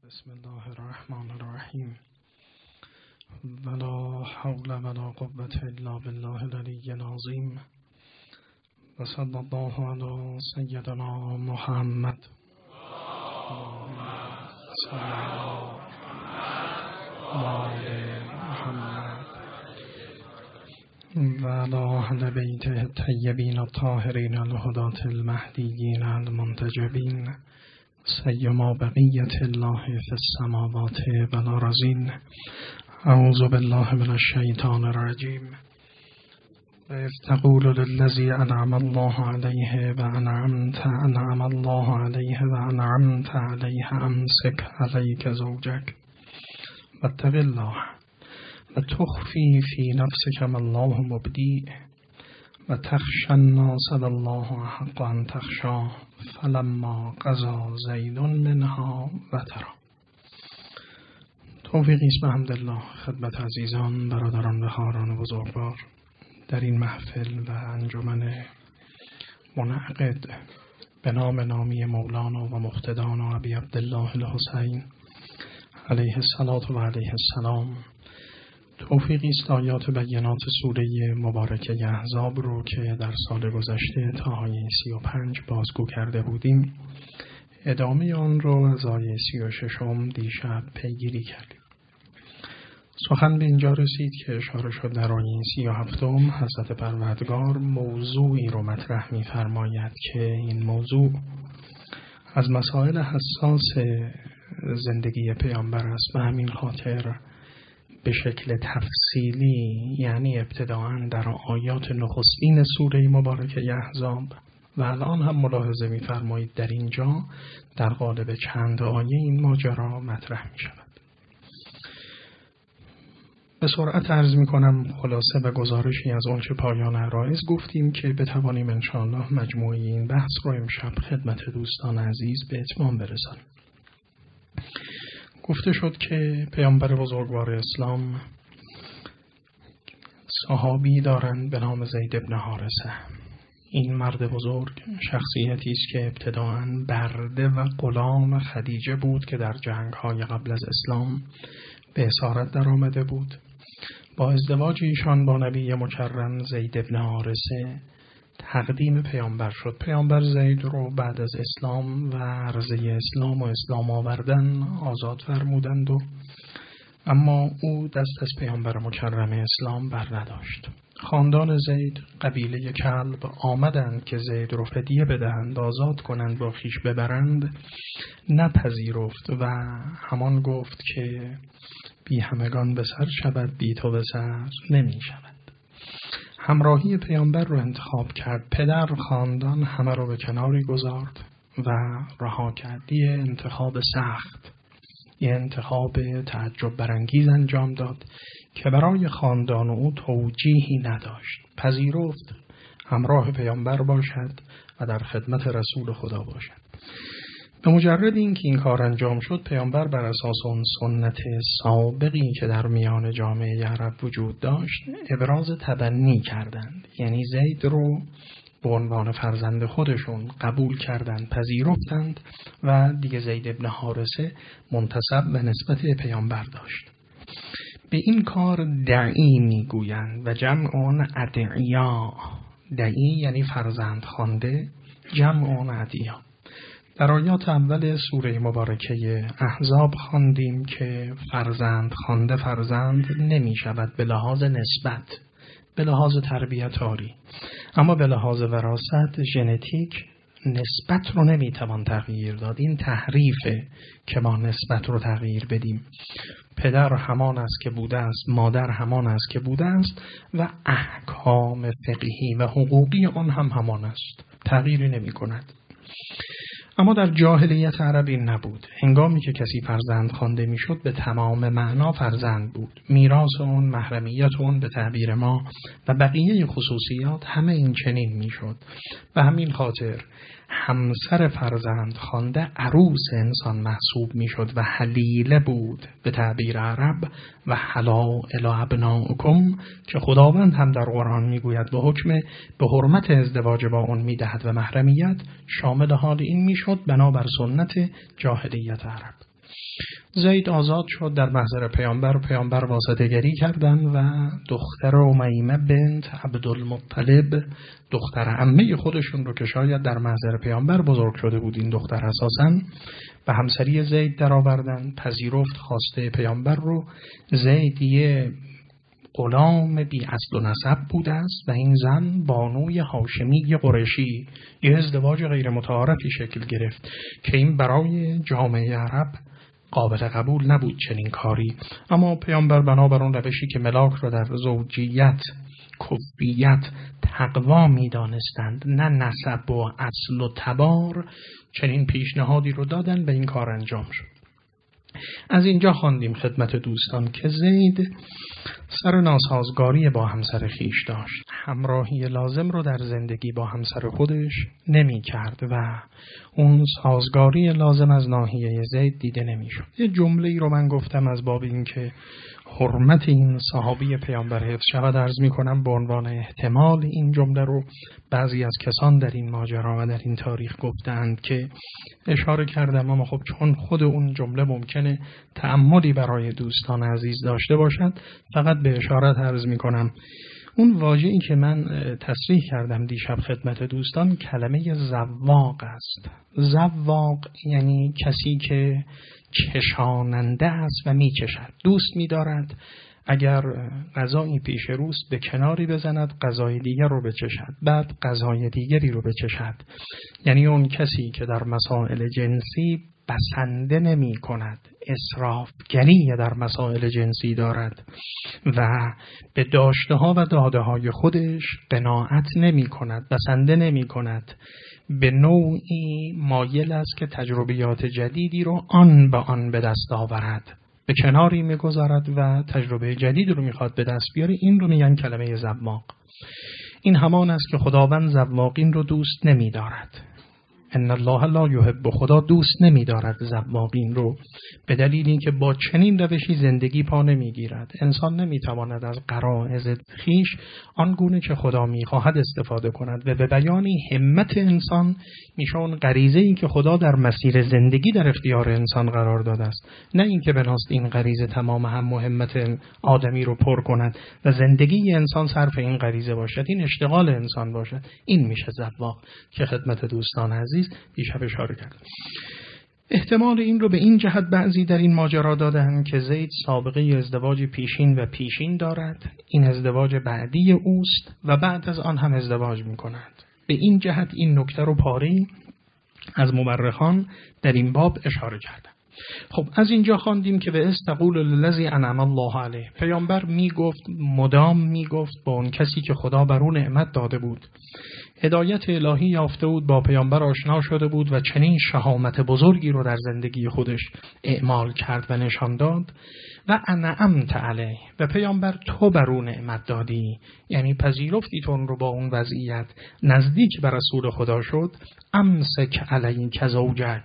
بسم الله الرحمن الرحیم ولا حول ولا قوة الا بالله العلی العظیم و صلی الله علی سیدنا محمد صلی الله علی محمد و علی اهل بیته الطیبین الطاهرین الهداة المهدیین المنتجبین سیما بقیت الله فی السماوات و الارضین. اعوذ بالله من الشیطان الرجیم. و اذ تقول للذی انعم الله علیه و انعم الله علیه و انعمت علیه امسک علیک زوجک واتق الله و تخفی فی نفسک ما الله مبدیه و تخشى الناس الله حق ان تخشاه فلما قضى زید منها وطرا. توفیقی است بحمدالله خدمت عزیزان، برادران و خواهران بزرگوار در این محفل و انجمن منعقد به نام نامی مولانا و مقتدانا ابی عبدالله الحسین علیه الصلاة و علیه السلام. توفیقی است آیات بینات سوره مبارکه احزاب رو که در سال گذشته تا آیه 35 بازگو کرده بودیم، ادامه آن رو از آیه 36 دیشب پیگیری کردیم. سخن به اینجا رسید که اشاره شد در آیه 37 حضرت پروردگار موضوعی رو مطرح می‌فرماید که این موضوع از مسائل حساس زندگی پیامبر است و همین خاطر به شکل تفصیلی، یعنی ابتداءً در آیات نخستین سوره مبارکه احزاب و الان هم ملاحظه می‌فرمایید در اینجا در قالب چند آیه این ماجرا مطرح می‌شود. به سرعت عرض می‌کنم خلاصه و گزارشی از آنچه پایان عرایض گفتیم که بتوانیم انشاءالله مجموعه این بحث رو امشب خدمت دوستان عزیز به اتمام برسانیم. گفته شد که پیامبر بزرگوار اسلام صحابی دارند به نام زید بن حارثه. این مرد بزرگ شخصیتی است که ابتداءً برده و غلام خدیجه بود که در جنگ‌های قبل از اسلام به اسارت در آمده بود. با ازدواج ایشان با نبی مکرم زید بن حارثه تقدیم پیامبر شد. پیامبر زید رو بعد از اسلام و عرضه اسلام و اسلام آوردن آزاد فرمودند اما او دست از پیامبر مکرم اسلام بر نداشت. خاندان زید قبیله کلب آمدند که زید رو فدیه بدهند، آزاد کنند، با خیش ببرند. نپذیرفت و همان گفت که بی همگان به سر شود، بی تو به سر نمی شود. همراهی پیامبر رو انتخاب کرد. پدر خاندان همه رو به کناری گذارد و رها کرد. یه انتخاب سخت، یه انتخاب تعجب برانگیز انجام داد که برای خاندان او توجیهی نداشت. پذیرفت همراه پیامبر باشد و در خدمت رسول خدا باشد. به مجرد اینکه این کار انجام شد، پیامبر بر اساس اون سنت سابقی که در میان جامعه عرب وجود داشت ابراز تبنی کردند، یعنی زید رو به عنوان فرزند خودشون قبول کردند، پذیرفتند و دیگه زید بن حارثه منتسب به نسبت پیامبر داشت. به این کار دعی میگویند و جمع اون ادعیا. دعی یعنی فرزند خوانده، جمع اون ادعیا. در آیات اول سوره مبارکه احزاب خواندیم که فرزند خوانده فرزند نمی شود به لحاظ نسبت، به لحاظ تربیتاری، اما به لحاظ وراثت ژنتیک نسبت رو نمی توان تغییر داد. این تحریفه که ما نسبت رو تغییر بدیم. پدر همان است که بوده است، مادر همان است که بوده است و احکام فقهی و حقوقی آن هم همان است، تغییری نمی کند. اما در جاهلیت عرب این نبود. هنگامی که کسی فرزند خوانده میشد به تمام معنا فرزند بود. میراث اون، محرمیت اون به تعبیر ما و بقیه خصوصیات همه این چنین میشد. و همین خاطر همسر فرزند خوانده عروس انسان محسوب میشد و حلیله بود به تعبیر عرب و حلائل ابنائکم که خداوند هم در قرآن میگوید به حکم به حرمت ازدواج با اون میدهد و محرمیت شامل حال این میشد بنابر سنت جاهلیت عرب. زید آزاد شد در محضر پیامبر واسطه‌گری کردن و دختر امیمه بنت عبدالمطلب دختر عمه خودشون رو که شاید در محضر پیامبر بزرگ شده بود، این دختر اساساً به همسری زید درآوردن، پذیرفت خواسته پیامبر رو. زید یه غلام بی اصل و نسب بوده است و این زن بانوی هاشمی قریشی. یه ازدواج غیر متعارفی شکل گرفت که این برای جامعه عرب قابل قبول نبود چنین کاری، اما پیامبر بنابر اون روشی که ملاک رو در زوجیت، کفیت، تقوا می دانستند نه نسب و اصل و تبار، چنین پیشنهادی رو دادن و این کار انجام شد. از اینجا خواندیم خدمت دوستان که زید سر ناسازگاری با همسر خیش داشت، همراهی لازم رو در زندگی با همسر خودش نمی کرد و اون سازگاری لازم از ناحیه زید دیده نمی شد. یه جمله‌ای رو من گفتم از باب این که حرمت این صحابی پیامبر حفظ شود، عرض می کنم به عنوان احتمال این جمله رو بعضی از کسان در این ماجرا و در این تاریخ گفتند که اشاره کردم، اما خب چون خود اون جمله ممکنه تأملی برای دوستان عزیز داشته باشد، فقط به اشارت عرض می کنم. اون واژه‌ای که من تصریح کردم دیشب خدمت دوستان کلمه زواق است. زواق یعنی کسی که کشاننده است و میکشد، دوست می‌دارد اگر غذایی پیش روست به کناری بزند، غذای دیگر رو بچشد، بعد غذای دیگری رو بچشد. یعنی اون کسی که در مسائل جنسی بسنده نمی کند، اسرافگری در مسائل جنسی دارد و به داشته ها و داده های خودش قناعت نمی کند، بسنده نمی کند، به نوعی مایل است که تجربیات جدیدی رو آن به دست آورد، به کناری میگذارد و تجربه جدید رو میخواد به دست بیاره. این رو میگن کلمه زواق. این همان است که خداوند زواقین رو دوست نمیدارد. ان الله لا یحب، خدا دوست نمی‌دارد زواقین رو، به دلیل اینکه با چنین روشی زندگی پا نمی‌گیرد. انسان نمی‌تواند از غرایز خویش آنگونه که خدا می‌خواهد استفاده کند و به بیان همت انسان میشه اون غریزه‌ای که خدا در مسیر زندگی در اختیار انسان قرار داده است، نه اینکه بناست این غریزه تمام هم همت آدمی رو پر کند و زندگی انسان صرف این غریزه باشد، این اشتغال انسان باشد. این میشه زواق که خدمت دوستان عزیز دیشب اشاره کردم. احتمال این رو به این جهت بعضی در این ماجرا دادن که زید سابقه ازدواج پیشین دارد، این ازدواج بعدی اوست و بعد از آن هم ازدواج می کند. به این جهت این نکته رو پاری از مورخان در این باب اشاره کردن. خب از اینجا خواندیم که به استقول للذی انعم الله علیه، پیامبر مدام میگفت با اون کسی که خدا بر اون نعمت داده بود، هدایت الهی یافته بود، با پیامبر آشنا شده بود و چنین شهامت بزرگی رو در زندگی خودش اعمال کرد و نشان داد. و انعمت علیه، و پیامبر تو بر اون نعمت دادی، یعنی پذیرفتی تو اون رو با اون وضعیت نزدیک به رسول خدا شد. امسک علیک زوجک،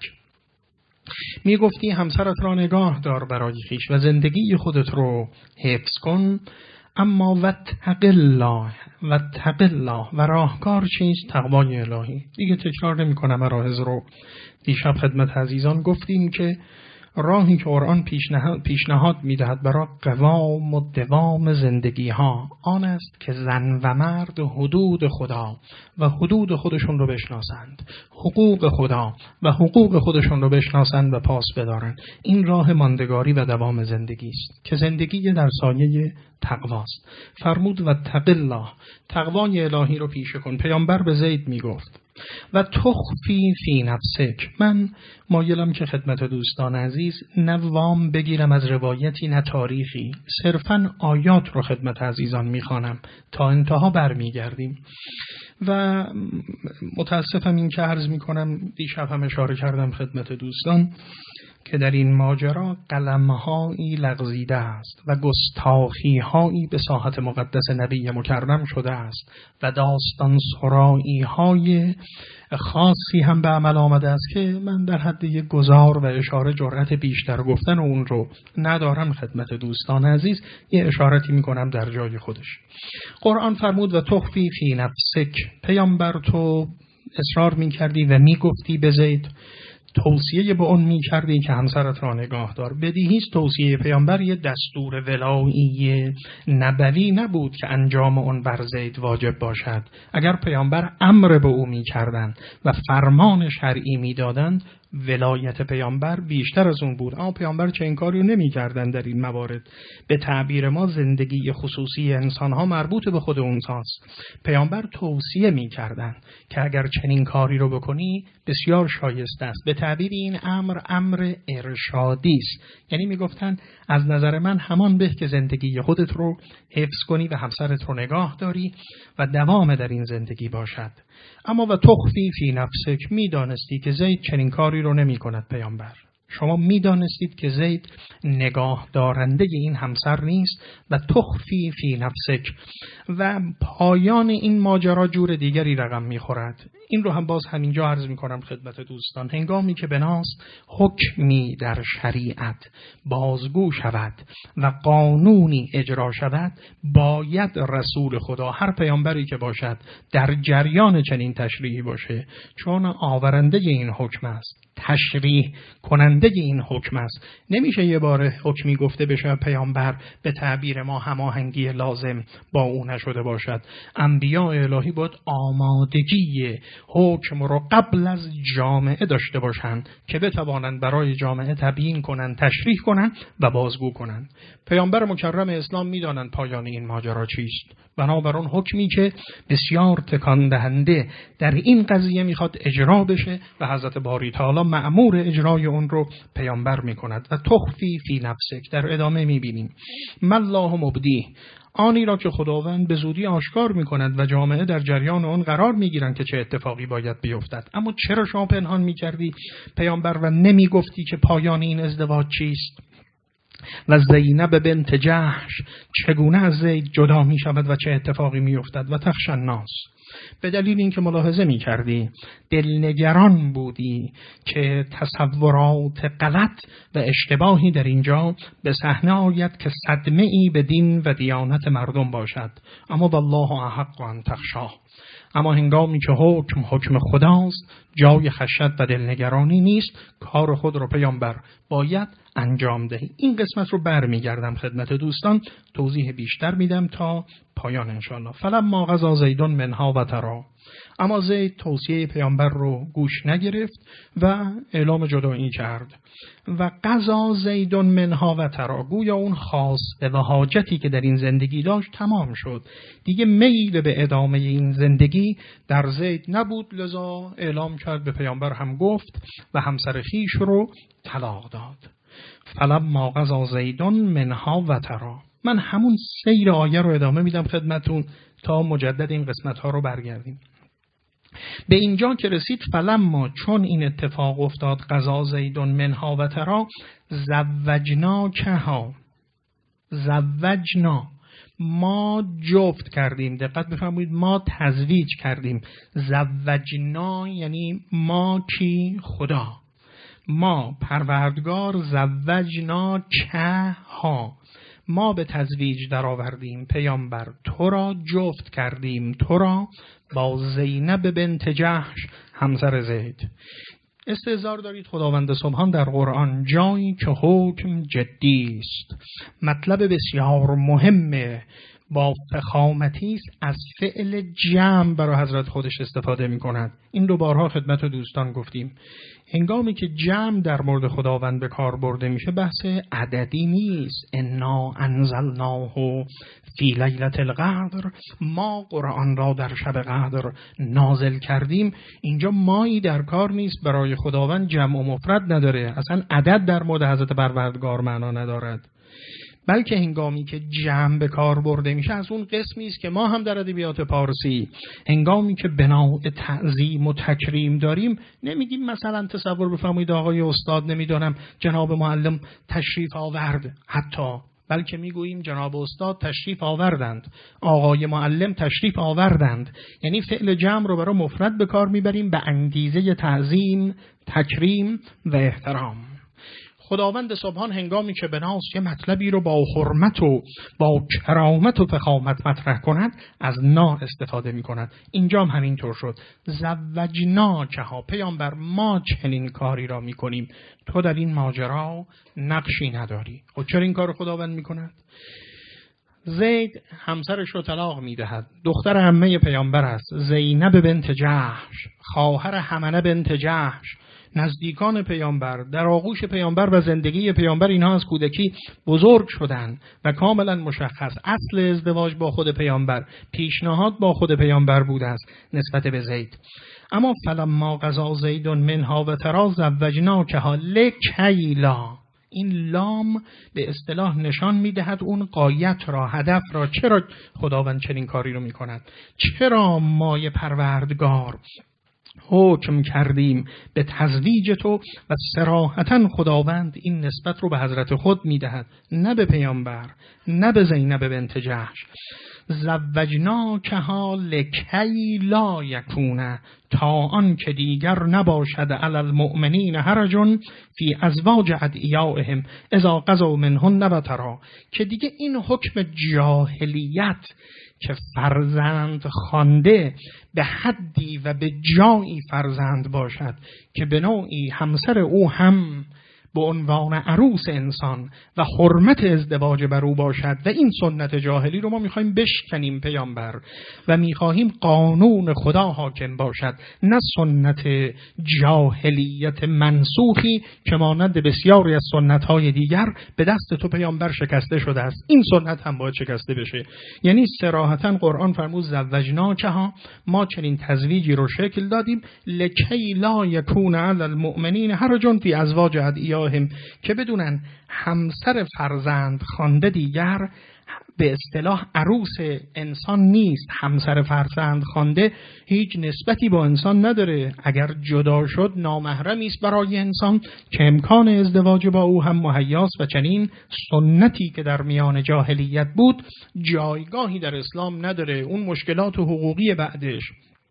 می گفتی همسرت را نگاه دار برای خویش و زندگی خودت رو حفظ کن. اما واتق الله و راهکار چیست؟ تقوای الهی. دیگه تکرار نمی کنم مراحض رو. دیشب خدمت عزیزان گفتیم که راهی که قرآن پیشنهاد میدهد برای قوام و دوام زندگی ها آن است که زن و مرد حدود خدا و حدود خودشون رو بشناسند، حقوق خدا و حقوق خودشون رو بشناسند و پاس بدارند. این راه ماندگاری و دوام زندگی است که زندگی در سایه تقواست. فرمود و تق الله، تقوای الهی رو پیشه کن. پیامبر به زید میگفت و تخفی فی نفسک. من مایلم که خدمت دوستان عزیز نه وام بگیرم از روایتی نه تاریخی، صرفاً آیات رو خدمت عزیزان میخوانم تا انتها برمیگردیم. و متاسفم این که عرض میکنم، دیشب هم اشاره کردم خدمت دوستان که در این ماجرا قلم‌هایی لغزیده است و گستاخی‌هایی به ساحت مقدس نبی مکرم شده است و داستان سرایی‌های خاصی هم به عمل آمده است که من در حد یک گزار و اشاره جرأت بیشتر گفتن و اون رو ندارم. خدمت دوستان عزیز یه اشارتی میکنم در جای خودش. قرآن فرمود و تخفی فی نفسک، پیامبر تو اصرار میکردی و میگفتی به زید توصیه به اون می‌کردی که همسرت را نگاه دار. بدیهیست توصیه پیامبر یه دستور ولایی نبوی نبود که انجام اون بر زید واجب باشد. اگر پیامبر امر به او می‌کردند و فرمان شرعی می‌دادند، ولایت پیامبر بیشتر از اون بود. اما پیامبر چه این کاری رو نمی‌کردن در این موارد. به تعبیر ما زندگی خصوصی انسان‌ها مربوط به خود اونهاست. پیامبر توصیه می‌کردن که اگر چنین کاری رو بکنی بسیار شایسته است. به تعبیر این امر ارشادی است. یعنی میگفتن از نظر من همان به که زندگی خودت رو حفظ کنی و همسرت رو نگاه داری و دوام در این زندگی باشد. اما و تخفی فی نفسک، میدانستی که زید چنین کاری رو نمی کند. پیامبر شما میدانستید که زید نگاه دارنده این همسر نیست و تخفی فی نفسک، و پایان این ماجرا جور دیگری رقم میخورد. این رو هم باز همینجا عرض میکنم خدمت دوستان. هنگامی که بناست حکمی در شریعت بازگو شود و قانونی اجرا شود، باید رسول خدا، هر پیامبری که باشد، در جریان چنین تشریعی باشه، چون آورنده این حکم است، تشریح کننده این حکم است. نمیشه یه بار حکمی گفته بشه پیامبر به تعبیر ما هماهنگی لازم با او نشده باشد. انبیاء الهی باید آمادگی حکم رو قبل از جامعه داشته باشند که بتوانند برای جامعه تبیین کنند، تشریح کنند و بازگو کنند. پیامبر مکرم اسلام میدانند پایان این ماجرا چیست. بنابراین حکمی که بسیار تکان دهنده در این قضیه میخواد اجرا بشه و حضرت باری تعالی مأمور اجرای اون رو پیامبر میکند. و تخفی فی نفسک، در ادامه میبینیم مالله مبدی، آنی را که خداوند به زودی آشکار میکند و جامعه در جریان اون قرار میگیرند که چه اتفاقی باید بیفتد. اما چرا شما پنهان میکردی پیامبر و نمیگفتی که پایان این ازدواج چیست؟ و زینب بنت جحش چگونه از زید جدا می شود و چه اتفاقی می افتد؟ و تخشی الناس، به دلیل اینکه ملاحظه می کردی، دلنگران بودی که تصورات غلط و اشتباهی در اینجا به صحنه آید که صدمه ای به دین و دیانت مردم باشد. اما والله احق ان تخشاه، اما هنگامی که حکم خداست، جای خشیت و دلنگرانی نیست. کار خود رو پیامبر باید انجام دهی. این قسمت رو برمیگردم خدمت دوستان، توضیح بیشتر میدم تا پایان انشاءالله. فلما قضا زید منها وطرا، اما زید توصیه پیامبر رو گوش نگرفت و اعلام جدایی کرد. و قضا زید منها وطرا، گویا اون خواسته و حاجتی که در این زندگی داشت تمام شد، دیگه میل به ادامه این زندگی در زید نبود. لذا اعلام کرد، به پیامبر هم گفت و همسر خیش رو طلاق داد. فلما قضا زید منها وطرا، من همون سیر آیه رو ادامه میدم خدمتون تا مجدد این قسمت ها رو برگردیم. به اینجا که رسید، فلما، چون این اتفاق افتاد، قضا زید منها وطرا، زوجنا، ما جفت کردیم. دقت بفرمایید، ما تزویج کردیم. زوجنا یعنی ما کی؟ خدا. ما پروردگار، زوجنا چها، ما به تزویج در آوردیم پیامبر، تو را جفت کردیم، تو را با زینب بنت جحش همسر زید. استحضار دارید خداوند سبحان در قرآن جایی که حکم جدی است، مطلب بسیار مهمه، با فخامتی است، از فعل جمع برای حضرت خودش استفاده می کند. این دو بارها خدمت دوستان گفتیم. هنگامی که جمع در مورد خداوند به کار برده میشه، بحث عددی نیست. انا انزلناه فی لیلة القدر، ما قرآن را در شب قدر نازل کردیم. اینجا مایی در کار نیست. برای خداوند جمع و مفرد نداره، اصلا عدد در مورد حضرت پروردگار معنا ندارد. بلکه هنگامی که جمع به کار برده میشه، از اون قسمی است که ما هم در ادبیات پارسی هنگامی که بنا تعظیم و تکریم داریم، نمیگیم مثلا تصور بفرمایید آقای استاد نمیدونم جناب معلم تشریف آورد حتی، بلکه میگوییم جناب استاد تشریف آوردند، آقای معلم تشریف آوردند. یعنی فعل جمع رو برای مفرد به کار میبریم به انگیزه تعظیم، تکریم و احترام. خداوند سبحان هنگامی که بناست یه مطلبی رو با حرمت و با کرامت و فخامت مطرح کند، از نا استفاده می کند. اینجا هم همینطور شد. زوجناکها، پیامبر ما چنین کاری را می کنیم، تو در این ماجرا نقشی نداری. خب چرا این کار خداوند می کند؟ زید همسرش رو طلاق میدهد. دختر عمه پیامبر است، زینب بنت جحش، خواهر حمنه بنت جحش، نزدیکان پیامبر، در آغوش پیامبر و زندگی پیامبر اینها از کودکی بزرگ شدن و کاملا مشخص اصل ازدواج با خود پیامبر، پیشنهاد با خود پیامبر بوده است نسبت به زید. اما فلما قضا زید منها وطرا زوجناکها لکیلا، این لام به اصطلاح نشان میدهد اون غایت را، هدف را. چرا خداوند چنین کاری رو میکند؟ چرا مای پروردگار حکم کردیم به تزویج تو؟ و صراحتا خداوند این نسبت رو به حضرت خود میدهد، نه به پیامبر، نه به زینب بنت جحش. زوجناکها لکی لا یکونه، تا آن که دیگر نباشد علی المؤمنین حرج فی ازواج ادعیائهم اذا قضوا منهن وطرا، که دیگه این حکم جاهلیت که فرزند خوانده به حدی و به جایی فرزند باشد که به نوعی همسر او هم به عنوان عروس انسان و حرمت ازدواج بر او باشد، و این سنت جاهلی رو ما میخوایم بشکنیم پیامبر و میخواهیم قانون خدا حاکم باشد، نه سنت جاهلیت منسوخی که مانند بسیاری از سنت‌های دیگر به دست تو پیامبر شکسته شده است. این سنت هم باید شکسته بشه. یعنی صراحتا قرآن فرمود زوجناکها، ما چنین تزویجی رو شکل دادیم لکی لا یکون علی المؤمنین حرج فی ازواج ادعیائهم، که بدونن همسر فرزند خوانده دیگر به اصطلاح عروس انسان نیست. همسر فرزند خوانده هیچ نسبتی با انسان نداره، اگر جدا شد نامحرمی است برای انسان که امکان ازدواج با او هم مهیاست، و چنین سنتی که در میان جاهلیت بود جایگاهی در اسلام نداره. اون مشکلات حقوقی بعدش،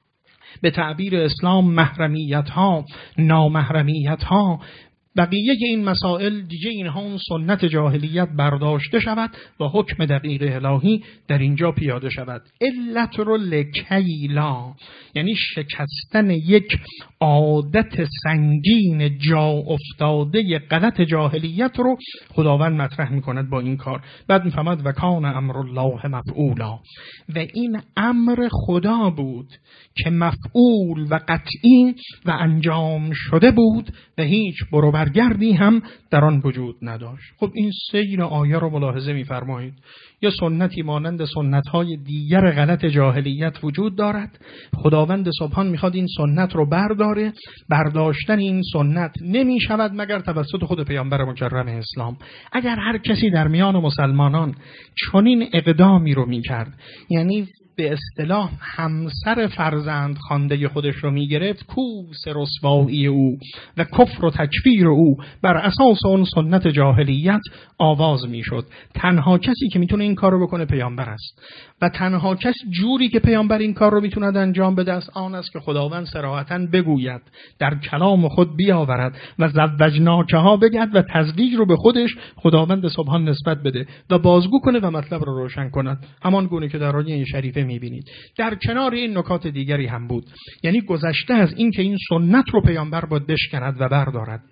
به تعبیر اسلام محرمیت ها، نامحرمیت ها، بقیه این مسائل دیگه اینها اون سنت جاهلیت برداشته شود و حکم دقیق الهی در اینجا پیاده شود. علت رو لکیلا، یعنی شکستن یک عادت سنگین جا افتاده غلط جاهلیت رو خداوند مطرح میکند با این کار. بعد میفهمد و کان امر الله مفعولا، و این امر خدا بود که مفعول و قطعی و انجام شده بود و هیچ برگردی هم در آن وجود نداشت. خب این سیر آیه رو ملاحظه می‌فرمایید. یا سنتی مانند سنت‌های دیگر غلط جاهلیت وجود دارد، خداوند سبحان می‌خواد این سنت رو برداره. برداشتن این سنت نمی‌شود مگر توسط خود پیامبر مکرم اسلام. اگر هر کسی در میان مسلمانان چنین اقدامی رو می‌کرد، یعنی به اصطلاح همسر فرزند خوانده خودش رو میگرفت، کوس رسوایی او و کفر و تکفیر او بر اساس اون سنت جاهلیت آواز میشد. تنها کسی که میتونه این کار رو بکنه پیامبر است، و تنها کس جوری که پیامبر این کار رو میتونه انجام بده است آن است که خداوند صراحتاً بگوید، در کلام خود بیاورد و زوجناکها بگد و تزویج رو به خودش خداوند سبحان نسبت بده و بازگو کنه و مطلب رو روشن کند، همان گونه که در آیه شریفه میبینید. در کنار این نکات دیگری هم بود، یعنی گذشته از این که این سنت رو پیامبر باید بشکند و بردارد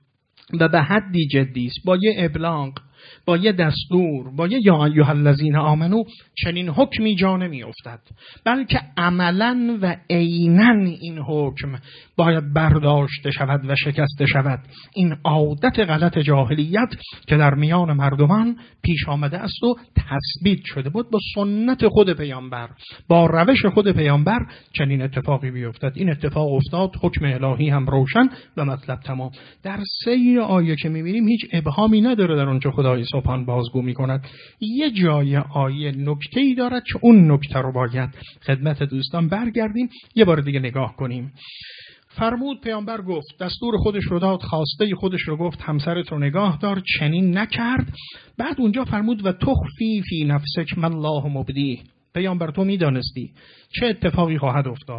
و به حدی جدی است، با یه ابلاغ، با یه دستور، با یه یا ایها الذین آمنو چنین حکمی جا نمی افتد، بلکه عملاً و عیناً این حکم باید برداشته شود و شکسته شود. این عادت غلط جاهلیت که در میان مردمان پیش آمده است و تثبیت شده بود با سنت خود پیامبر، با روش خود پیامبر چنین اتفاقی بیفتد. این اتفاق افتاد، حکم الهی هم روشن و مطلب تمام. در سیر آیه که می‌بینیم هیچ ابهامی نداره در اونجا خدای سبحان بازگو می‌کند. یه جای آیه نکته‌ای دارد که اون نکته رو باید خدمت دوستان برگردیم یه بار دیگه نگاه کنیم. فرمود پیامبر گفت، دستور خودش رو داد، خواسته خودش رو گفت، همسرت رو نگاه دار، چنین نکرد. بعد اونجا فرمود و تخفی فی نفسک ما الله مبدیه، پیامبر تو میدانستی چه اتفاقی خواهد افتاد.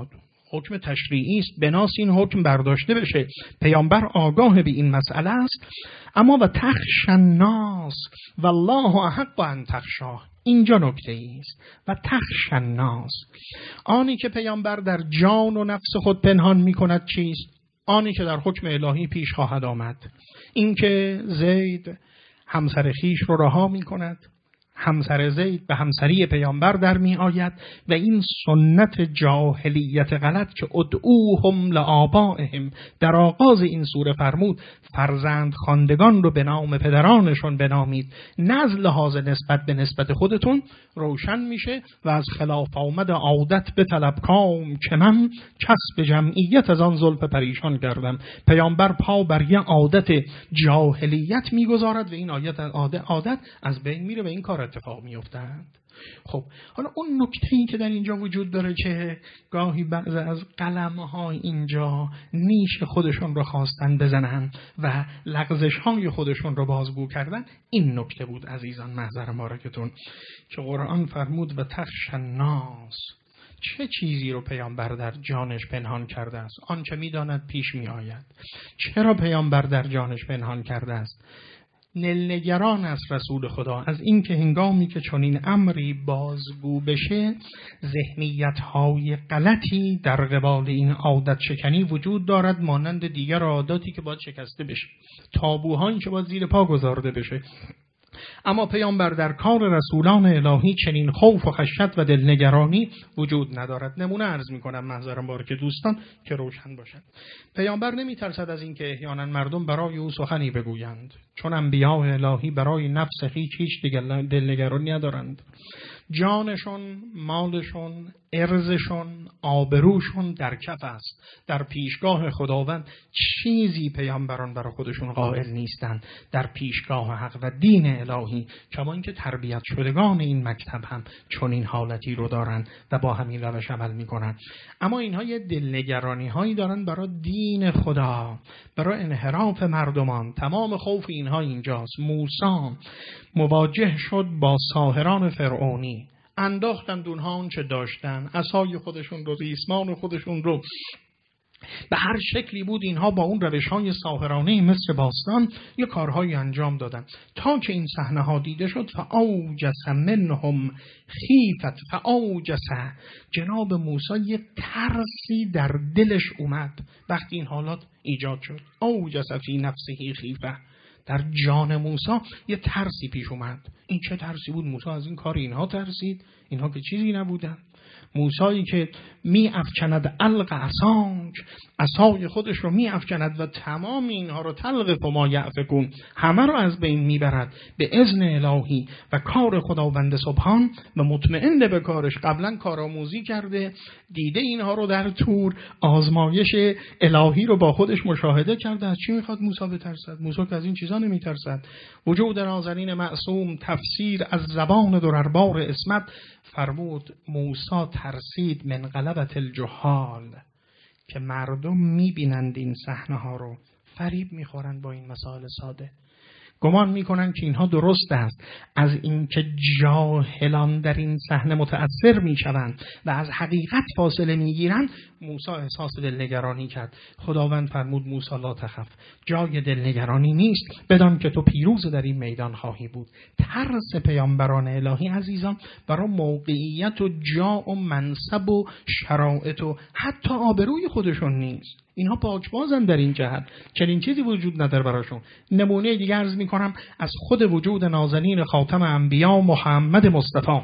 حکم تشریعی است، بناس این حکم برداشته بشه. پیامبر آگاه به این مسئله است. اما و تخشى الناس والله احق ان تخشاه، اینجا نکته است. و تخشى الناس، آنی که پیامبر در جان و نفس خود پنهان می کند چیست؟ آنی که در حکم الهی پیش خواهد آمد، این که زید همسر خیش رو رها می کند، همسر زید به همسری پیامبر در می آید و این سنت جاهلیت غلط که ادعوهم لآبائهم در آغاز این سوره فرمود فرزند خواندگان رو به نام پدرانشون بنامید، نه از لحاظ نسبت به نسبت خودتون، روشن میشه و از خلاف آمد عادت به طلب کام که من کسب جمعیت از آن زلف پریشان کردم. پیامبر پا بر یه عادت جاهلیت میگذارد و این عادت از بین میره و این کار اتفاق میافتند. خب حالا اون نکته‌ای که در اینجا وجود داره که گاهی بعضی از قلم‌ها اینجا نیش خودشون رو خواستن بزنن و لغزش‌های خودشون رو بازگو کردن، این نکته بود عزیزان محضر مبارکتون که قرآن فرمود و تخشى الناس. چه چیزی رو پیامبر در جانش پنهان کرده است؟ آنچه می‌داند پیش می‌آید. چرا پیامبر در جانش پنهان کرده است؟ نگران است رسول خدا از این که هنگامی که چنین امری بازگو بشه ذهنیت‌های غلطی در قبال این عادت شکنی وجود دارد، مانند دیگر عاداتی که باید شکسته بشه، تابوهایی که باید زیر پا گذارده بشه. اما پیامبر در کار رسولان الهی چنین خوف و خشیت و دلنگرانی وجود ندارد. نمونه عرض می‌کنم محضر مبارک دوستان که روشن باشد. پیامبر نمی‌ترسد از اینکه احیانا مردم برای او سخنی بگویند، چون انبیاء الهی برای نفس هیچ دلنگرانی ندارند. جانشون، مالشون، ارزشون، آبروشون در کف است. در پیشگاه خداوند چیزی پیامبران برای خودشون قائل نیستند. در پیشگاه حق و دین الهی، کما اینکه تربیت شدگان این مکتب هم چون این حالتی رو دارن و با همین روش عمل میکنن. اما اینها یه دلنگرانی هایی دارن برای دین خدا، برای انحراف مردمان. تمام خوف اینها اینجاست. موسی مواجه شد با ساحران فرعونی، انداختند اونها اون چه داشتن، عصای خودشون رو، ریسمان خودشون رو، به هر شکلی بود اینها با اون روش‌های ساحرانه مثل باستان یه کارهایی انجام دادن، تا که این صحنه ها دیده شد فاوجس منهم خیفت فاوجس. جناب موسی یه ترسی در دلش اومد وقتی این حالات ایجاد شد. اوجس فی نفسه خیفه، در جان موسی یه ترسی پیش اومد. این چه ترسی بود؟ موسی از این کار اینها ترسید؟ اینها که چیزی نبودن. موسی که می افکند علق عصاک، عصای خودش رو می افکند و تمام اینها رو تلقف ما یأفکون، همه رو از بین می برد به اذن الهی و کار خداوند سبحان و مطمئن به کارش. قبلا کارآموزی کرده، دیده اینها رو در طور، آزمایش الهی رو با خودش مشاهده کرده. از چی میخواد موسی بترسد؟ موسی که از این چیزا نمیترسد. وجود نازنین معصوم تفسیر از زبان درربار اسمت فرمود موسی ترسید من غلبت الجهال، که مردم میبینند این صحنه ها رو فریب میخورن با این مسائل ساده، گمان میکنن که اینها درست است. از اینکه جاهلان در این صحنه متأثر میشوند و از حقیقت فاصله میگیرند، موسی احساس دلنگرانی کرد. خداوند فرمود موسی لا تخف، جای دلنگرانی نیست، بدان که تو پیروز در این میدان خواهی بود. ترس پیامبران الهی عزیزان برای موقعیت و جا و منصب و شرایط و حتی آبروی خودشون نیست. اینها پاکبازن در این جهت، چنین چیزی وجود نداره براشون. نمونه دیگه عرض میکنم از خود وجود نازنین خاتم انبیا محمد مصطفی.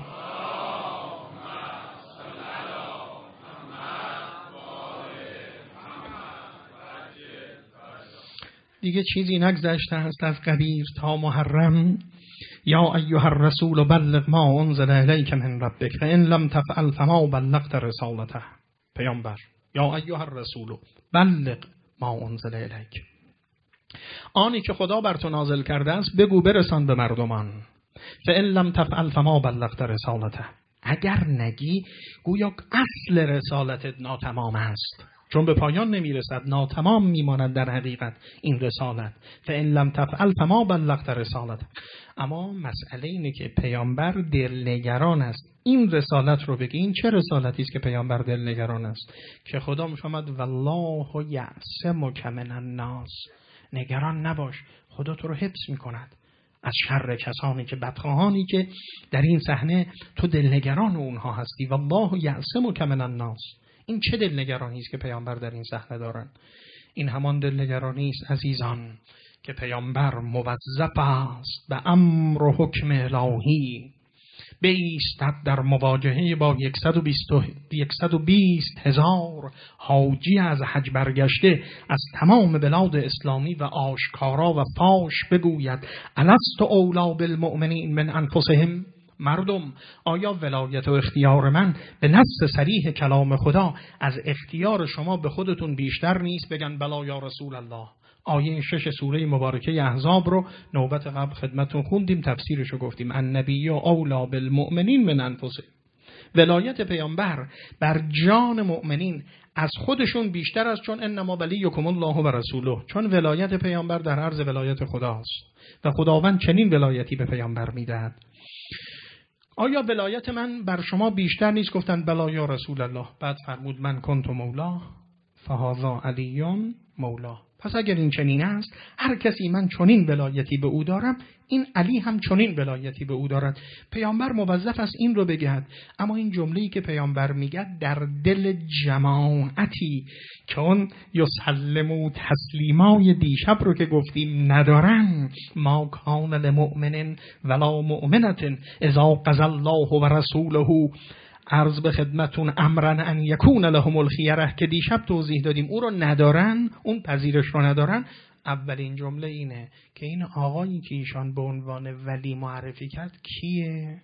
دیگه چیزی نگذشته است از قبیل تا محرم. یا ایها الرسول بلغ ما انزل الیک من ربک فان لم تفعل فما بلغت رسالته. پیامبر، یا ایها الرسول بلغ ما انزل الیک، آنی که خدا بر تو نازل کرده است بگو برسان به مردمان. فان لم تفعل فما بلغت رسالته، اگر نگی گویا اصل رسالتت ناتمام است، چون به پایان نمیرسد، ناتمام میماند در حقیقت این رسالت. فإن لم تفعل فما بلغت رسالت. اما مسئله اینه که پیامبر دلنگران است این رسالت رو بگه. این چه رسالتی است که پیامبر دلنگران است؟ که خدا میفهمد والله یعصمک من الناس، نگران نباش، خدا تو رو حفظ میکند از شر کسانی که بدخواهانی که در این صحنه تو دلنگران اونها هستی. والله یعصمک من الناس. این چه دلنگرانی است که پیامبر در این صحنه دارن؟ این همان دلنگرانی است عزیزان که پیامبر موظف است به امر و حکم الهی بایستد در مواجهه با 120,000 حاجی از حج برگشته از تمام بلاد اسلامی و آشکارا و فاش بگوید الست اولی بالمؤمنین من انفسهم. مردم، آیا ولایت و اختیار من به نص صریح کلام خدا از اختیار شما به خودتون بیشتر نیست؟ بگن بلا یا رسول الله. آیه 6 سوره مبارکه احزاب رو نوبت قبل خدمتون خوندیم، تفسیرشو گفتیم. النبی اولی بالمؤمنین من انفسهم. ولایت پیامبر بر جان مؤمنین از خودشون بیشتر است، چون انما ولیکم الله و رسوله. چون ولایت پیامبر در عرض ولایت خداست و خداوند چنین ولایتی به پیامبر میدهد. آیا ولایت من بر شما بیشتر نیست؟ گفتن بلا یا رسول الله. بعد فرمود من کنت مولا فهذا علی مولا. پس اگر این چنین است، هر کسی من چنین ولایتی به او دارم، این علی هم چنین ولایتی به او دارد. پیامبر موظف است این رو بگه. اما این جمله‌ای که پیامبر میگه در دل جماعتی که اون یسلموا تسلیمای دیشب رو که گفتیم ندارن، ما کان لمؤمن ولا مؤمنة اذا قضى الله و رسوله عرض به خدمتون امرن ان یکون لهم الخیره که دیشب توضیح دادیم، او رو ندارن، اون پذیرش رو ندارن. اولین جمله اینه که این آقایی که ایشان به عنوان ولی معرفی کرد کیه؟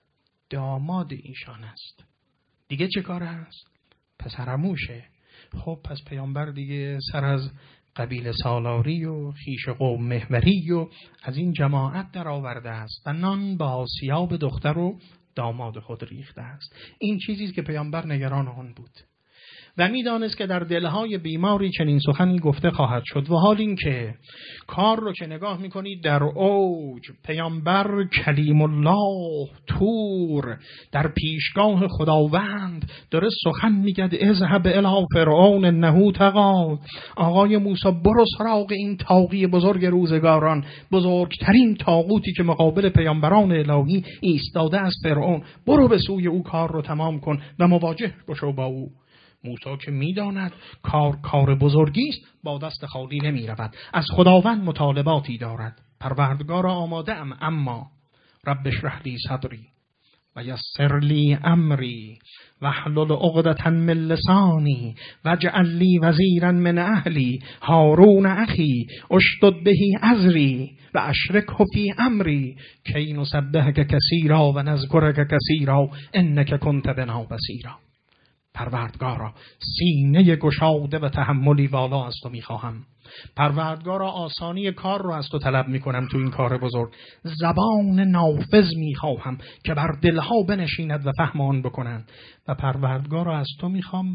داماد ایشان است. دیگه چه کار هست؟ پسرعموشه. خب پس پیامبر دیگه سر از قبیل سالاری و خیش قوم محوری و از این جماعت در آورده است و نان با آسیاب دختر و داماد خود ریخته است. این چیزی که پیامبر نگران آن بود و میدانست که در دلهای بیماری چنین سخنی گفته خواهد شد. و حال این که کار رو که نگاه میکنید در اوج، پیامبر کلیم الله طور در پیشگاه خداوند داره سخن میگه اذهب الی فرعون انه طغی. آقای موسی برو سراغ این طاغی بزرگ روزگاران، بزرگترین طاغوتی که مقابل پیامبران الهی ایستاده از فرعون. برو به سوی او کار رو تمام کن و مواجه بشو با او. موسی که میداند کار بزرگی است، با دست خالی نمی رود، از خداوند مطالباتی دارد. پروردگار آماده ام، اما رب اشرح لی صدری و یسر لی امری واحلل عقدة من لسانی واجعل لی وزیرا من اهلی هارون اخی اشدد به ازری و اشرکه فی امری کی نسبحک کثیرا و نذکرک کثیرا انک کنت بنا بصیرا. پروردگارا سینه گشاده و تحملی والا از تو میخواهم. پروردگارا آسانی کار رو از تو طلب میکنم تو این کار بزرگ. زبان نافذ میخواهم که بر دلها بنشیند و فهم آن بکنند. و پروردگارا از تو میخوام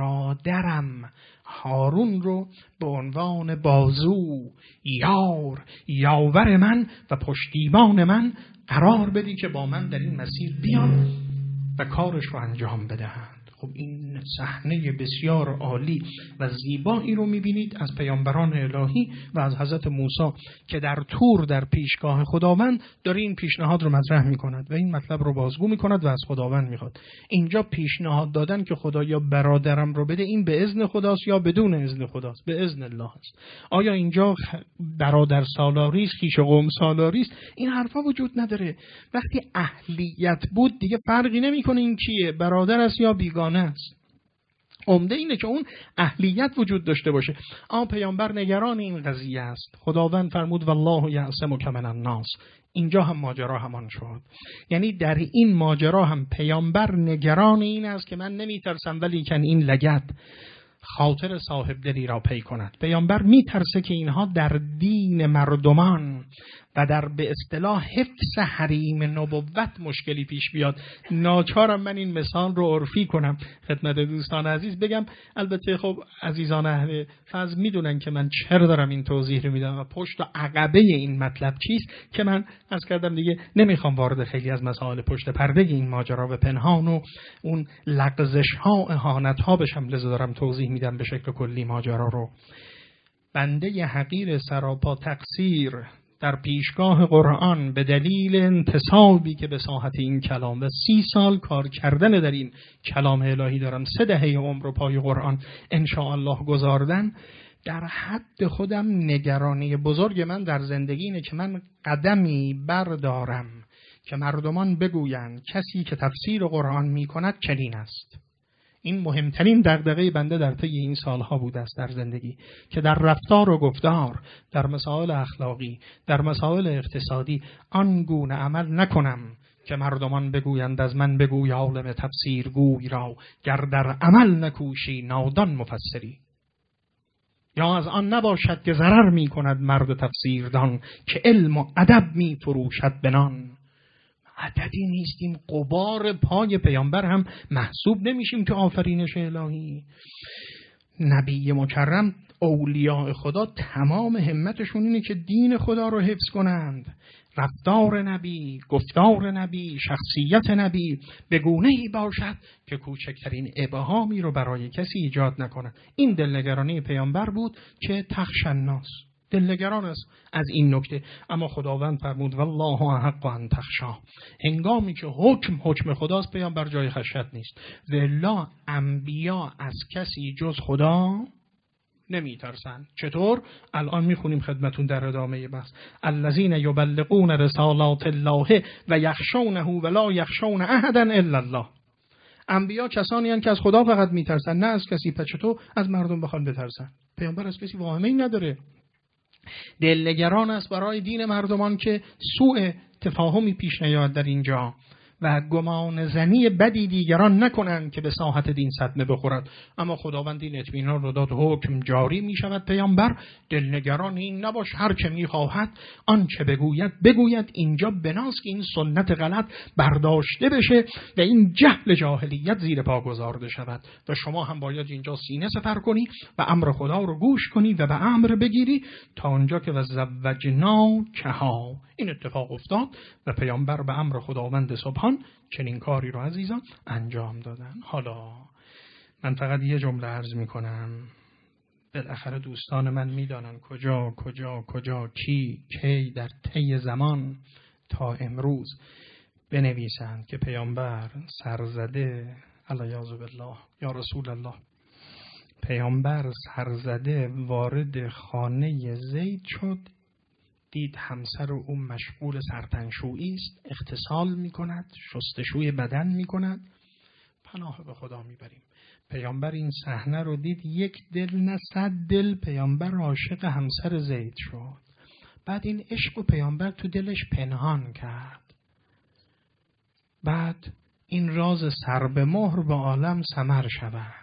برادرم هارون رو به عنوان بازو، یاور من و پشتیبان من قرار بدی که با من در این مسیر بیان و کارش رو انجام بدهند. خب این صحنه بسیار عالی و زیبایی رو میبینید از پیامبران الهی و از حضرت موسی که در طور در پیشگاه خداوند داره این پیشنهاد رو مطرح میکند و این مطلب رو بازگو میکند و از خداوند میخواد. اینجا پیشنهاد دادن که خدا یا برادرم رو بده، این به اذن خداست یا بدون اذن خداست؟ به اذن الله است. آیا اینجا برادر سالاری است، خویش قوم سالاری است؟ این حرفا وجود نداره. وقتی اهلیت بود دیگه فرقی نمیکنه این کیه، برادر است یا بیگانه است. عمده اینه که اون اهلیت وجود داشته باشه. اما پیامبر نگران این قضیه است. خداوند فرمود والله یعصمک من الناس. اینجا هم ماجرا همان شد. یعنی در این ماجرا هم پیامبر نگران این است که من نمیترسم ولی کن این لگد خاطر صاحب دلی را پی کند. پیامبر میترسه که اینها در دین مردمان و در به اصطلاح حفظ حریم نبوت مشکلی پیش بیاد. ناچارم من این مثال رو عرفی کنم خدمت دوستان عزیز بگم. البته خب عزیزان اهل فضل میدونن که من چرا دارم این توضیح رو میدم و پشت و عقبه این مطلب چیست که من عرض کردم دیگه نمیخوام وارد خیلی از مسائل پشت پرده این ماجرا و پنهان و اون لغزش ها اهانت ها بشم، لذا دارم توضیح میدم به شکل کلی ماجرا رو. بنده حقیر سراپا تقصیر در پیشگاه قرآن به دلیل انتسابی که به ساحت این کلام و 30 سال کار کردن در این کلام الهی دارم، 3 دهه عمر رو پای قرآن انشاءالله گذاردن، در حد خودم نگرانی بزرگ من در زندگی اینه که من قدمی بردارم که مردمان بگویند کسی که تفسیر قرآن می کند چنین است. این مهمترین دغدغه بنده در طی این سالها بوده است در زندگی، که در رفتار و گفتار، در مسائل اخلاقی، در مسائل اقتصادی آنگونه عمل نکنم که مردمان بگویند از من بگوی عالم تفسیر گوی را گر در عمل نکوشی نادان مفسری. یا از آن نباشد که ضرر می کند مرد تفسیردان که علم و ادب می فروشد بنان. عددی نیستیم، غبار پای پیامبر هم محسوب نمیشیم که آفرینش الهی. نبی مکرم، اولیاء خدا تمام همتشون اینه که دین خدا رو حفظ کنند. رفتار نبی، گفتار نبی، شخصیت نبی به گونه‌ای باشد که کوچکترین ابهامی رو برای کسی ایجاد نکنه. این دلنگرانی پیامبر بود که تخشى الناس، دلنگران است از این نکته. اما خداوند فرمود والله احق ان تخشاه، هنگامی که حکم خداست پیامبر جای خشیت نیست. والا انبیا از کسی جز خدا نمی ترسن. چطور؟ الان میخونیم خدمتون در ادامه بحث. الذین یبلغون رسالات الله و یخشونه ولا یخشون احدا الا الله. انبیا کسانی هستند که از خدا فقط میترسن، نه از کسی. پس چطور از مردم بخوان بترسن؟ پیامبر از کسی واهمه‌ای نداره. دلنگران است برای دین مردمان که سوء تفاهمی پیش نیاد در اینجا و گمان زنی بدی دیگران نکنند که به ساحت دین صدمه بخورد. اما خداوند این اطمینان رو داد، حکم جاری می شود. پیامبر دلنگران این نباش، هر چه می خواهد آنچه بگوید. اینجا بناست که این سنت غلط برداشته بشه و این جهل جاهلیت زیر پا گذارده شود و شما هم باید اینجا سینه سپر کنی و امر خدا رو گوش کنی و به امر بگیری تا اونجا که وزوجناکها این اتفاق افتاد و پیامبر به امر خداوند سبحان چنین کاری رو عزیزان انجام دادن. حالا من فقط یه جمله عرض میکنم، بالاخره دوستان من میدانن کجا کی در طی زمان تا امروز بنویسند که پیامبر سرزده علیاذ بالله یا رسول الله، پیامبر سرزده وارد خانه زید شد، دید همسر او مشغول سرتنشویی است، اغتسال میکند، شستشوی بدن میکند. پناه به خدا میبریم. پیامبر این صحنه رو دید، یک دل نه 100 دل پیامبر عاشق همسر زید شد. بعد این عشق و پیامبر تو دلش پنهان کرد. بعد این راز سر به مهر به عالم ثمر شود.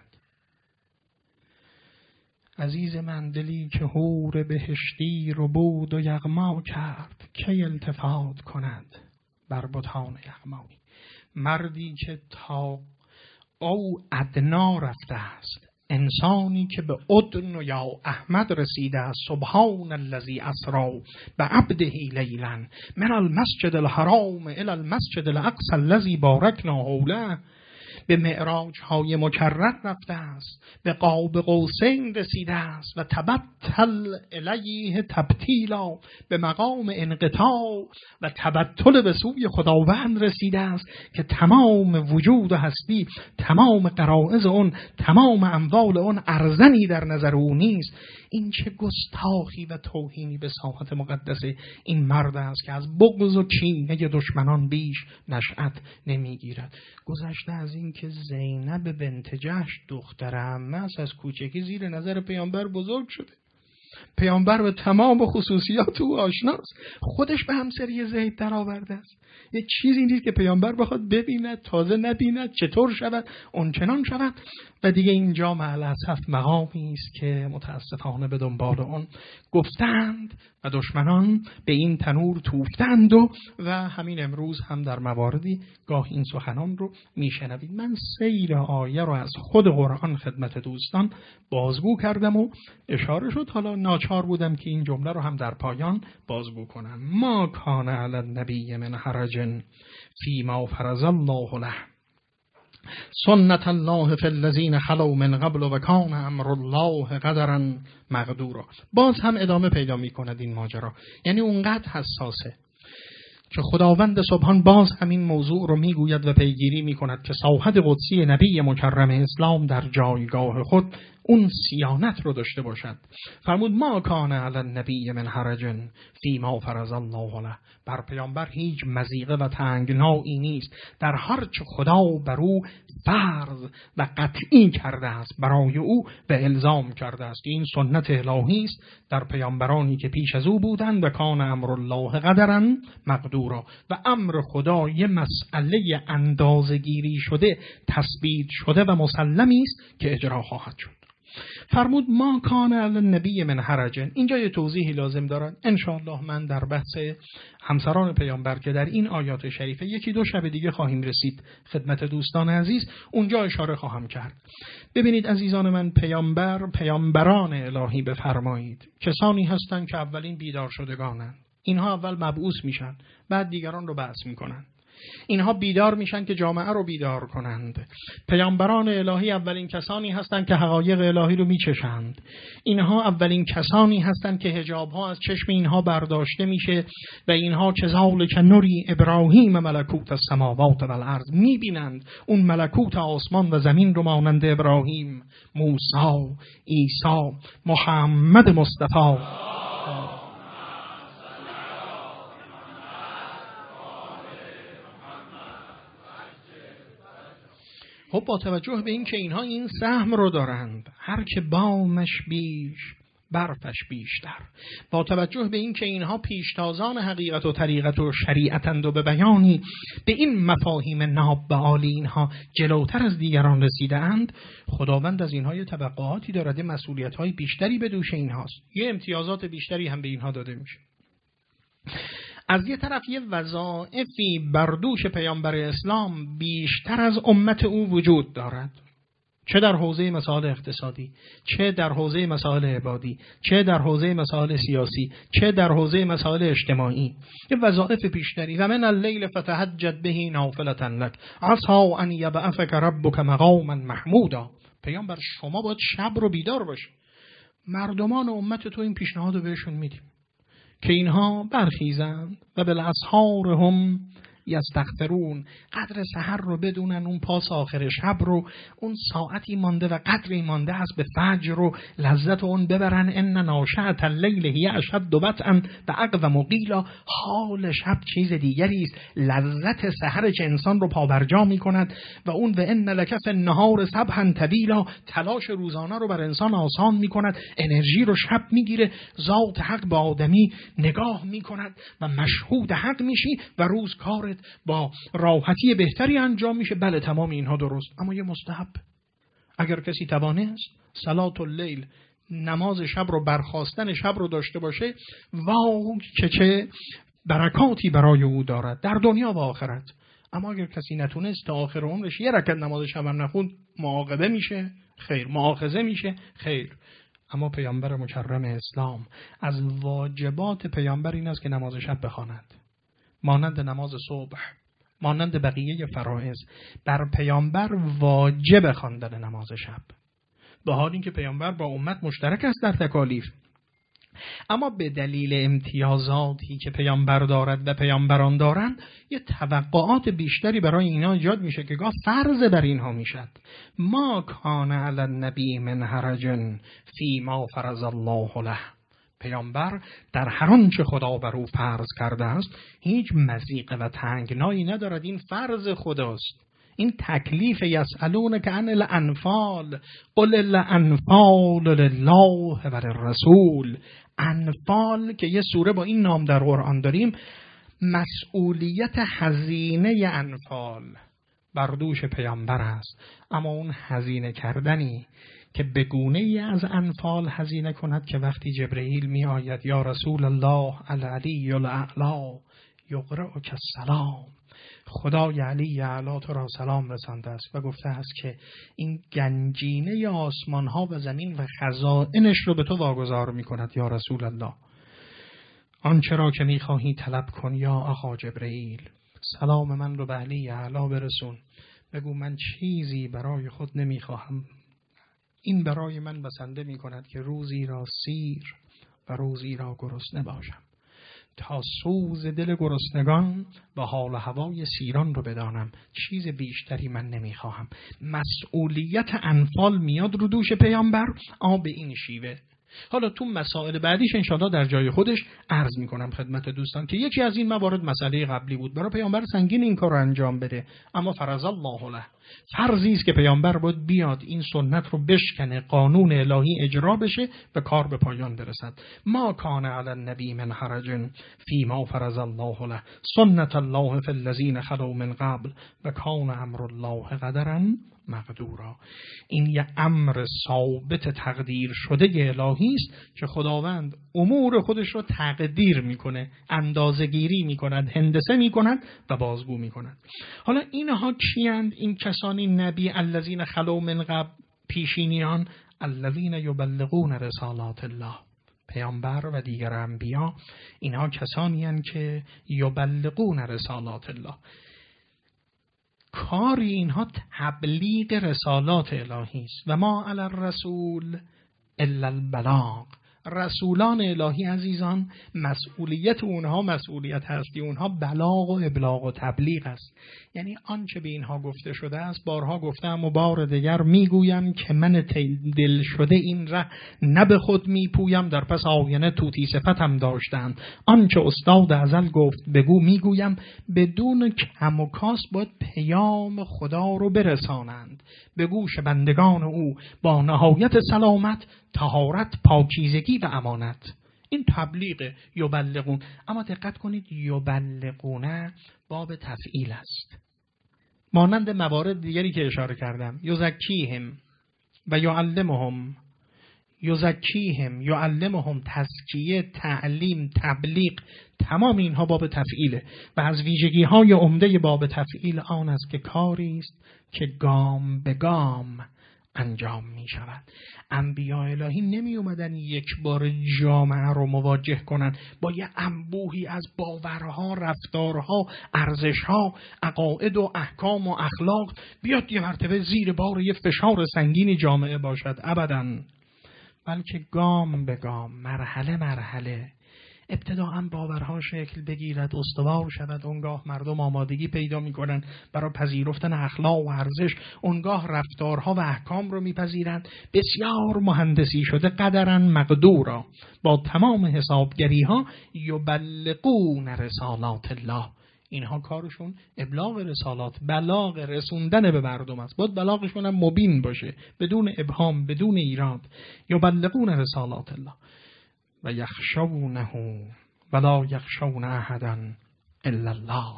عزیز من، دلی که حور بهشتی رو بود و یغما کرد، کی التفات کند بر بتان یغمایی. مردی که تا او ادنا رفته است، انسانی که به ادن یا احمد رسیده است. سبحان الذی اسری بعبده لیلا من المسجد الحرام الی المسجد الاقصی الذی بارکنا حوله. به معراج های مکرر رفته است، به قاب قوسین رسیده است و تبتل الیه تبتیلا، به مقام انقطاع و تبتل به سوی خداوند رسیده است که تمام وجود و هستی، تمام غرایز اون، تمام اموال اون ارزنی در نظر او نیست. این چه گستاخی و توهینی به ساحت مقدس این مرد است که از بغض و کینه دشمنان بیش نشأت نمیگیرد. گذشته از این که زینب بنت جحش دختر عمه است، از کوچکی زیر نظر پیامبر بزرگ شده. پیامبر به تمام خصوصیات او آشناست. خودش به همسری زید در آورده است. یه چیزی نیست که پیامبر بخواد ببیند تازه نبیند، چطور شود اونچنان شود. و دیگه اینجا معلاسف مقامی است که متاسفانه به دنبال اون گفتند و دشمنان به این تنور توفتند و همین امروز هم در مواردی گاه این سخنان رو میشنوید. من سیر آیه رو از خود قرآن خدمت دوستان بازگو کردم و اشاره شد، حالا ناچار بودم که این جمله رو هم در پایان بازگو کنم. ما کان علی النبی من حرج فیما فرض الله له سنت الله فی الذین خلوا من قبل و کان امر الله قدرا مقدورا. باز هم ادامه پیدا می کند این ماجرا، یعنی اونقدر حساسه که خداوند سبحان باز همین موضوع رو میگوید و پیگیری میکند که ساحت قدسی نبی مکرم اسلام در جایگاه خود اون صیانت رو داشته باشد. فرمود ما کان علی النبی من حرج فیما فرض الله له. بر پیامبر هیچ مضیقه و تنگنایی نیست در هر چه خدا بر او فرض و قطعی کرده است برای او و الزام کرده است. این سنت الهی است در پیامبرانی که پیش از او بودند. و کان امر الله قدرا مقدورا. و امر خدا یه مسئله اندازه‌گیری شده، تثبیت شده و مسلمی است که اجرا خواهد شد. فرمود ما کان علی النبی من حرج. اینجا یه توضیحی لازم دارد. انشاءالله من در بحث همسران پیامبر که در این آیات شریفه یکی دو شب دیگه خواهیم رسید خدمت دوستان عزیز، اونجا اشاره خواهم کرد. ببینید عزیزان من، پیامبران الهی بفرمایید کسانی هستند که اولین بیدار شدگانند. اینها اول مبعوث میشن، بعد دیگران رو بعث میکنن. اینها بیدار میشن که جامعه رو بیدار کنند. پیامبران الهی اولین کسانی هستند که حقایق الهی رو میچشند. اینها اولین کسانی هستند که حجاب ها از چشم اینها برداشته میشه و اینها چذالک نوری ابراهیم ملکوت السماوات و الارض، میبینند اون ملکوت آسمان و زمین رو مانند ابراهیم، موسی، عیسی، محمد مصطفی. خب با توجه به این که اینها این سهم رو دارند، هر که بامش بیش برفش بیشتر، با توجه به این که اینها پیشتازان حقیقت و طریقت و شریعتند و به بیانی به این مفاهیم ناب و عالی اینها جلوتر از دیگران رسیده اند، خداوند از اینها یه توقعاتی دارد، مسئولیت‌های بیشتری به دوش اینهاست، یه امتیازات بیشتری هم به اینها داده میشه. از یه طرف یه وظایفی بر دوش پیامبر اسلام بیشتر از امت او وجود دارد، چه در حوزه مسائل اقتصادی، چه در حوزه مسائل عبادی، چه در حوزه مسائل سیاسی، چه در حوزه مسائل اجتماعی، یه وظایف بیشتری. و من اللیل فتهجد به نافلة لک عسى ان یبعثک ربک مقاما محمودا. پیامبر شما باید شب رو بیدار باشی. مردمان امت تو این پیشنهاد رو بهشون میدیم که اینها برخیزند و بالاسحار هم یستغفرون، قدر سحر رو بدونن، اون پاس آخر شب رو، اون ساعتی مانده و قدری مانده است به فجر رو لذت اون ببرن. ان ناشئة اللیل هی اشد وطئا و اقوم قیلا. حال شب چیز دیگری است، لذت سحر که انسان رو پابرجا میکند و اون و ان لک فی النهار سبحا طویلا، تلاش روزانه رو بر انسان آسان میکند، انرژی رو شب میگیره، ذات حق با آدمی نگاه میکند و مشهود حق میشی و روز کارت با راحتی بهتری انجام میشه. بله تمام اینها درست، اما یه مستحب، اگر کسی توانست صلات اللیل، نماز شب رو، برخاستن شب رو داشته باشه، واو چه برکاتی برای او دارد در دنیا و آخرت. اما اگر کسی نتونست تا آخر عمرش یه رکعت نماز شب هم نخوند، معاقبه میشه خیر، مؤاخذه میشه خیر. اما پیامبر مکرم اسلام از واجبات پیامبر این است که نماز شب بخواند، مانند نماز صبح، مانند بقیه فرائض. بر پیامبر واجب خواندن نماز شب، به حال اینکه پیامبر با امت مشترک است در تکالیف، اما به دلیل امتیازاتی که پیامبر دارد و پیامبران دارند یه توقعات بیشتری برای اینا ایجاد میشه که گاه فرض بر اینها میشد. ما کان علی النبی من حرج فیما فرض الله له. پیامبر در هر آنچه خدا بر او فرض کرده است هیچ مضیقه و تنگنایی ندارد. این فرض خداست، این تکلیف یسألونک عن الانفال قل الانفال لله و للرسول. انفال که یه سوره با این نام در قرآن داریم، مسئولیت هزینه انفال بر دوش پیامبر است، اما اون هزینه کردنی که به گونه ای از انفال هزینه کند که وقتی جبرئیل می آید یا رسول الله العلی الاعلی یقرئک السلام، خدای علی اعلی تو را سلام رسانده است و گفته است که این گنجینه آسمان ها و زمین و خزائنش رو به تو واگذار می کند یا رسول الله، آنچه را که می خواهی طلب کن یا آقا جبرئیل، سلام من رو به علی اعلی برسون، بگو من چیزی برای خود نمی خواهم، این برای من بسنده می کند که روزی را سیر و روزی را گرسنه باشم، تا سوز دل گرسنگان و حال و هوای سیران رو بدانم، چیز بیشتری من نمیخواهم. مسئولیت انفال میاد رو دوش پیامبر به این شیوه. حالا تو مسائل بعدیش انشاءالله در جای خودش عرض میکنم خدمت دوستان که یکی از این موارد مسئله قبلی بود، برای پیامبر سنگین این کار رو انجام بده، اما فرض الله له، فرضی است که پیامبر باید بیاد این سنت رو بشکنه، قانون الهی اجرا بشه و کار به پایان برسد. ما کان علی النبی من حرج فیما فرض الله له سنت الله فی الذین خلو من قبل و کان امر الله قدرا مقدورا. این یه امر ثابت تقدیر شده الهی است که خداوند امور خودش رو تقدیر میکنه، اندازه‌گیری میکند، هندسه میکند و بازگو میکند. حالا اینها کیند؟ این کسانی نبی الذین خلو من قبل، پیشینیان، الذین یبلغون رسالات الله، پیامبر و دیگر انبیا، اینها کسانی هستند که یبلغون رسالات الله، کاری اینها تبلیغ رسالات الهی است. و ما علی الرسول الا البلاغ، رسولان الهی عزیزان مسئولیت اونها، مسئولیت هستی اونها بلاغ و ابلاغ و تبلیغ است. یعنی آنچه به اینها گفته شده است بارها گفتم و بار دیگر میگویم که من دل شده این ره نه به خود میپویم، در پس آینه توتی صفتم داشتند، آنچه استاد ازل گفت بگو میگویم، بدون کم و کاس باید پیام خدا رو برسانند به گوش بندگان او با نهایت سلامت، طهارت، پاکیزگی و امانت. این تبلیغ یبلغون. اما دقت کنید یبلغونه باب تفعیل است، مانند موارد دیگری که اشاره کردم، یزکیهم و یعلمهم، یزکیهم یعلمهم، تزکیه، تعلیم، تبلیغ، تمام اینها باب تفعیله و از ویژگی های عمده باب تفعیل آن است که کاری است که گام به گام انجام می شود. انبیاء الهی نمی اومدن یک بار جامعه رو مواجه کنن با یه انبوهی از باورها، رفتارها، ارزشها، عقاید و احکام و اخلاق بیاد یه مرتبه زیر بار یه فشار سنگینی جامعه باشد، ابداً، بلکه گام به گام، مرحله مرحله ابتداء باورها شکل بگیرد، استوار شود، اونگاه مردم آمادگی پیدا میکنن برای پذیرفتن اخلاق و ارزش، اونگاه رفتارها و احکام رو میپذیرند، بسیار مهندسی شده، قدرا مقدورا، با تمام حسابگری ها یبلغون رسالات الله. اینها کارشون ابلاغ رسالات، بلاغ، رسوندن به مردم است. باید بلاغشون هم مبین باشه، بدون ابهام، بدون ایراد. یبلغون رسالات الله و یخشونه ولا یخشون احدا الا الله.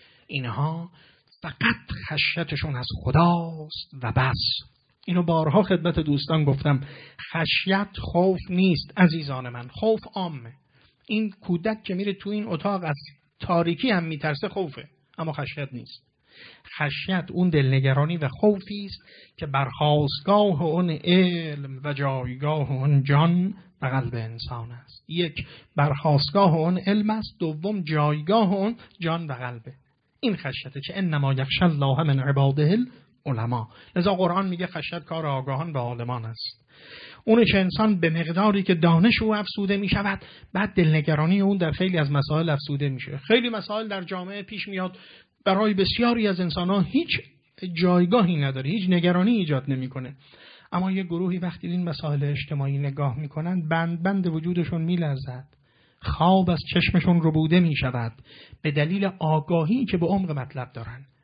اینها فقط خشیتشون از خداست و بس. اینو بارها خدمت دوستان گفتم، خشیت خوف نیست عزیزان من، خوف عامه. این کودک که میره تو این اتاق از تاریکی هم میترسه خوفه، اما خشیت نیست. خشیت اون دلنگرانی و خوفی است که برخاستگاه اون علم و جایگاه اون جان و قلب انسان است. یک، برخاستگاه اون علم است، دوم جایگاه اون جان و قلبه. این خشیته که انما یخشی الله من عباده العلماء. لذا قرآن میگه خشیت کار آگاهان و عالمان است. اونه که انسان به مقداری که دانش او افزوده می شود، بعد دلنگرانی اون در خیلی از مسائل افزوده میشه. خیلی مسائل در جامعه پیش میاد برای بسیاری از انسان‌ها هیچ جایگاهی نداره، هیچ نگرانی ایجاد نمیکنه، اما یه گروهی وقتی این مسائل اجتماعی نگاه میکنن بند وجودشون میلرزد، خواب از چشمشون ربوده میشود به دلیل آگاهی که به عمق مطلب دارن.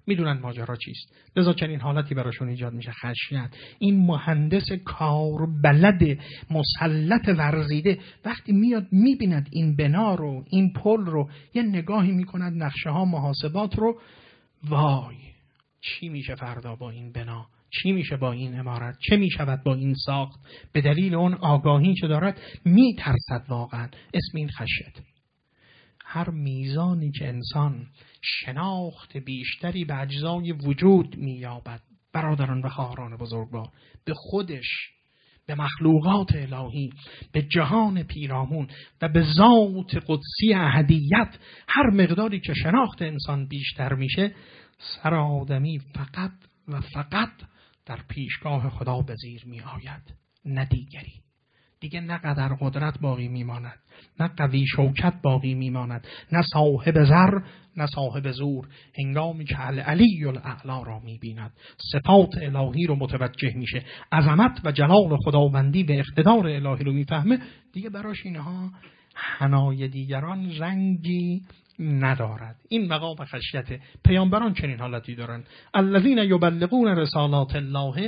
میدونن ماجرا چیست، لذا چنین حالتی براشون ایجاد میشه، خشیت. این مهندس کار بلد مسلط ورزیده وقتی میاد میبیند این بنا رو، این پل رو، یه نگاهی میکند نقشه ها، محاسبات رو، وای چی میشه فردا با این بنا، چی میشه با این عمارت، چه میشود با این ساخت، به دلیل اون آگاهی که دارد میترسد. واقعا اسم این خشیت. هر میزانی که انسان شناخت بیشتری به اجزای وجود مییابد، برادران و خواهران بزرگوار، به خودش، به مخلوقات الهی، به جهان پیرامون و به ذات قدسی احدیت، هر مقداری که شناخت انسان بیشتر میشه، سر آدمی فقط و فقط در پیشگاه خدا به زیر می آید، نه دیگری. دیگه نه قدر قدرت باقی میماند، نه قوی شوکت باقی میماند، نه صاحب زر، نه صاحب زور. هنگامی که العلی الاعلی را میبیند، صفات الهی رو متوجه میشه، عظمت و جلال خداوندی به اقتدار الهی رو میفهمه، دیگه براش اینها حنای دیگران رنگی ندارد. این مقام خشیت. پیامبران چنین حالتی دارن. الذین یبلغون رسالات الله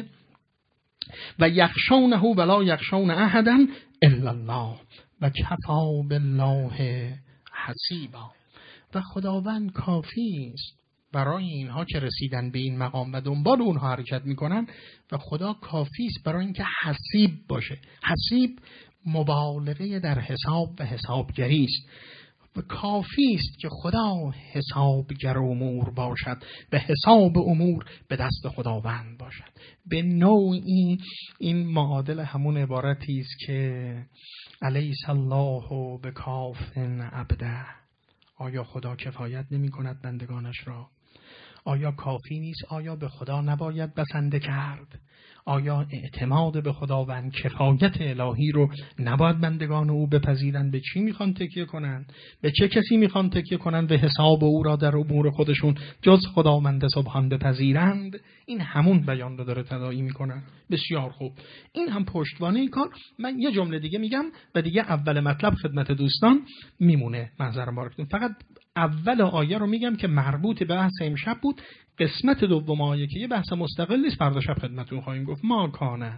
و یخشونه ولا یخشون احدا الا الله و کفی بالله حسیبا. و خداوند کافی است برای اینها که رسیدن به این مقام و دنبال اونها حرکت میکنن، و خدا کافی است برای اینکه حسیب باشه. حسیب مبالغه در حساب و حسابگری است. و کافی است که خدا حسابگر امور باشد و حساب امور به دست خداوند باشد. به نوعی این معادل همون عبارتی است که الیس الله بکاف عبده. آیا خدا کفایت نمی کند بندگانش را؟ آیا کافی نیست؟ آیا به خدا نباید بسنده کرد؟ آیا اعتماد به خداوند، کفایت الهی رو نباید بندگان او بپذیرند؟ به چی میخوان تکیه کنند؟ به چه کسی میخوان تکیه کنند به حساب او را در امور خودشون جز خداوند سبحان بپذیرند؟ این همون بیان رو داره تداعی میکنن. بسیار خوب، این هم پشتوانه این کار. من یه جمله دیگه میگم و دیگه اول مطلب خدمت دوستان میمونه. معذرت بارکتون، فقط اول آیه رو میگم که مربوط به بحث امشب بود. قسمت دوم آیه که یه بحث مستقل نیست، فردا شب خدمتتون خواهیم گفت. ما کان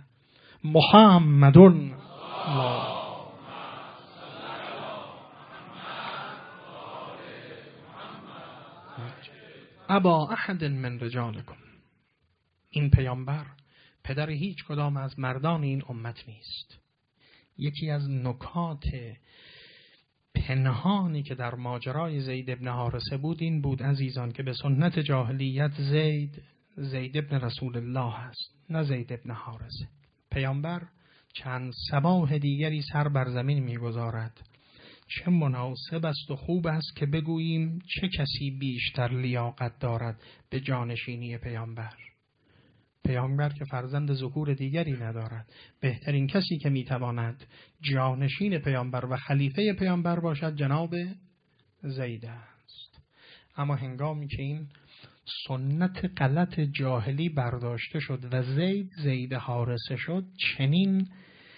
محمدون ابا احد من رجالکم. این پیامبر پدر هیچ کدام از مردان این امت نیست. یکی از نکات پنهانی که در ماجرای زید ابن حارثه بود این بود عزیزان که به سنت جاهلیت زید ابن رسول الله است، نه زید ابن حارثه. پیامبر چند صباح دیگری سر بر زمین میگذارد. چه مناسب است و خوب است که بگوییم چه کسی بیشتر لیاقت دارد به جانشینی پیامبر. پیامبر که فرزند ذکور دیگری ندارد، بهترین کسی که میتواند جانشین پیامبر و خلیفه پیامبر باشد جناب زید است. اما هنگامی که این سنت غلط جاهلی برداشته شد و زید حارثه شد، چنین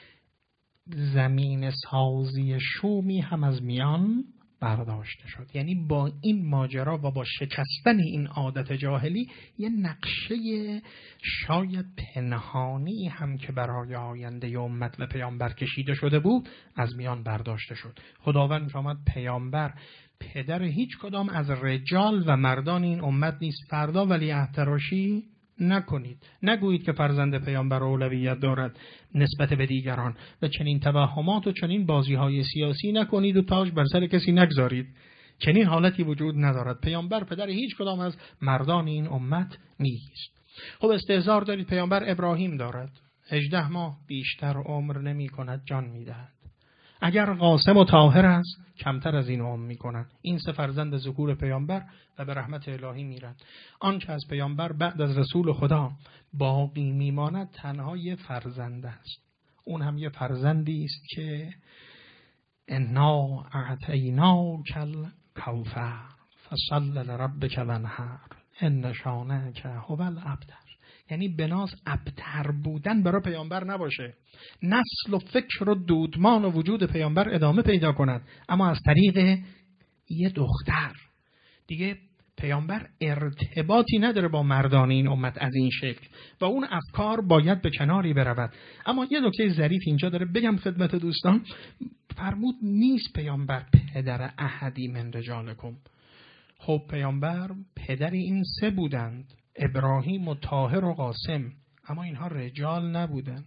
زمین سازی شومی هم از میان برداشته شد. یعنی با این ماجرا و با شکستن این عادت جاهلی یه نقشه شاید پنهانی هم که برای آینده امت و پیامبر کشیده شده بود از میان برداشته شد. خداوند می‌فرماید پیامبر پدر هیچ کدام از رجال و مردان این امت نیست. فردا ولی احتراشی نکنید، نگویید که فرزند پیامبر اولویت دارد نسبت به دیگران و چنین توهمات و چنین بازی‌های سیاسی نکنید و تاج بر سر کسی نگذارید. چنین حالتی وجود ندارد. پیامبر پدر هیچ کدام از مردان این امت نیست. خب استحضار دارید پیامبر ابراهیم دارد، 18 ماه بیشتر عمر نمی کند، جان می دهد. اگر قاسم و طاهر است کمتر از این عمر می کنند. این سه فرزند ذکور پیامبر و به رحمت الهی میرند. آنچه از پیامبر بعد از رسول خدا باقی میماند تنها یه فرزند است. اون هم یه فرزندی است که انا اعطیناک الکوثر فصل لربک وانحر ان شانئک هو الابتر. یعنی بناز ابتر بودن برای پیامبر نباشه، نسل و فکر و دودمان و وجود پیامبر ادامه پیدا کند، اما از طریق یه دختر. دیگه پیامبر ارتباطی نداره با مردان این امت از این شکل و اون افکار باید به کناری برود. اما یه نکته ظریف اینجا داره بگم خدمت دوستان. فرمود نیست پیامبر پدر احدی من رجالکم. خب پیامبر پدر این سه بودند، ابراهیم و طاهر و قاسم، اما اینها رجال نبودند.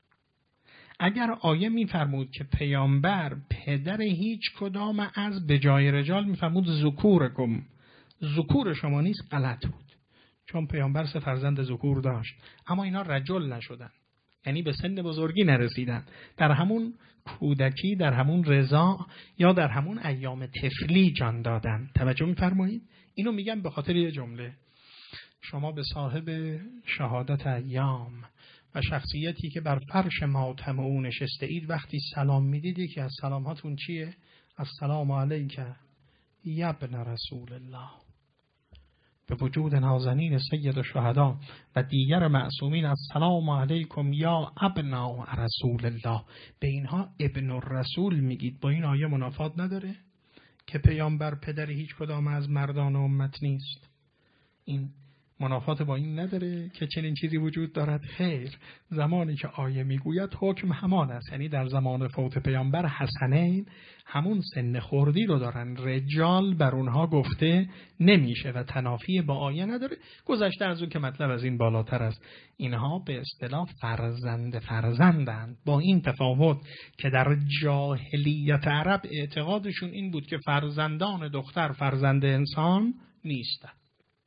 اگر آیه میفرمود که پیامبر پدر هیچ کدام از به جای رجال میفرمود ذکورکم، ذکور شما نیست، غلط بود، چون پیامبر سه فرزند ذکور داشت اما اینا رجل نشدن، یعنی به سن بزرگی نرسیدن، در همون کودکی، در همون رضاع یا در همون ایام طفلی جان دادن. توجه میفرمایید؟ اینو میگم به خاطر یه جمله. شما به صاحب شهادت ایام و شخصیتی که بر فرش ماتم او نشسته اید وقتی سلام میدید که از سلاماتون چیه؟ السلام علیک یا ابن رسول الله. به وجود نازنین سید الشهدا و دیگر معصومین السلام علیکم یا ابناء رسول الله. به اینها ابن الرسول میگید. با این آیه منافات نداره که پیامبر پدر هیچ کدام از مردان امت نیست؟ این منافات با این نداره که چنین چیزی وجود دارد؟ خیر. زمانی که آیه میگوید حکم همان است، یعنی در زمان فوت پیامبر حسنین همون سن خردی رو دارن، رجال بر اونها گفته نمیشه و تنافی با آیه نداره. گذشته از اون که مطلب از این بالاتر است. اینها به اصطلاح فرزندند، با این تفاوت که در جاهلیت عرب اعتقادشون این بود که فرزندان دختر فرزند انسان نیستند.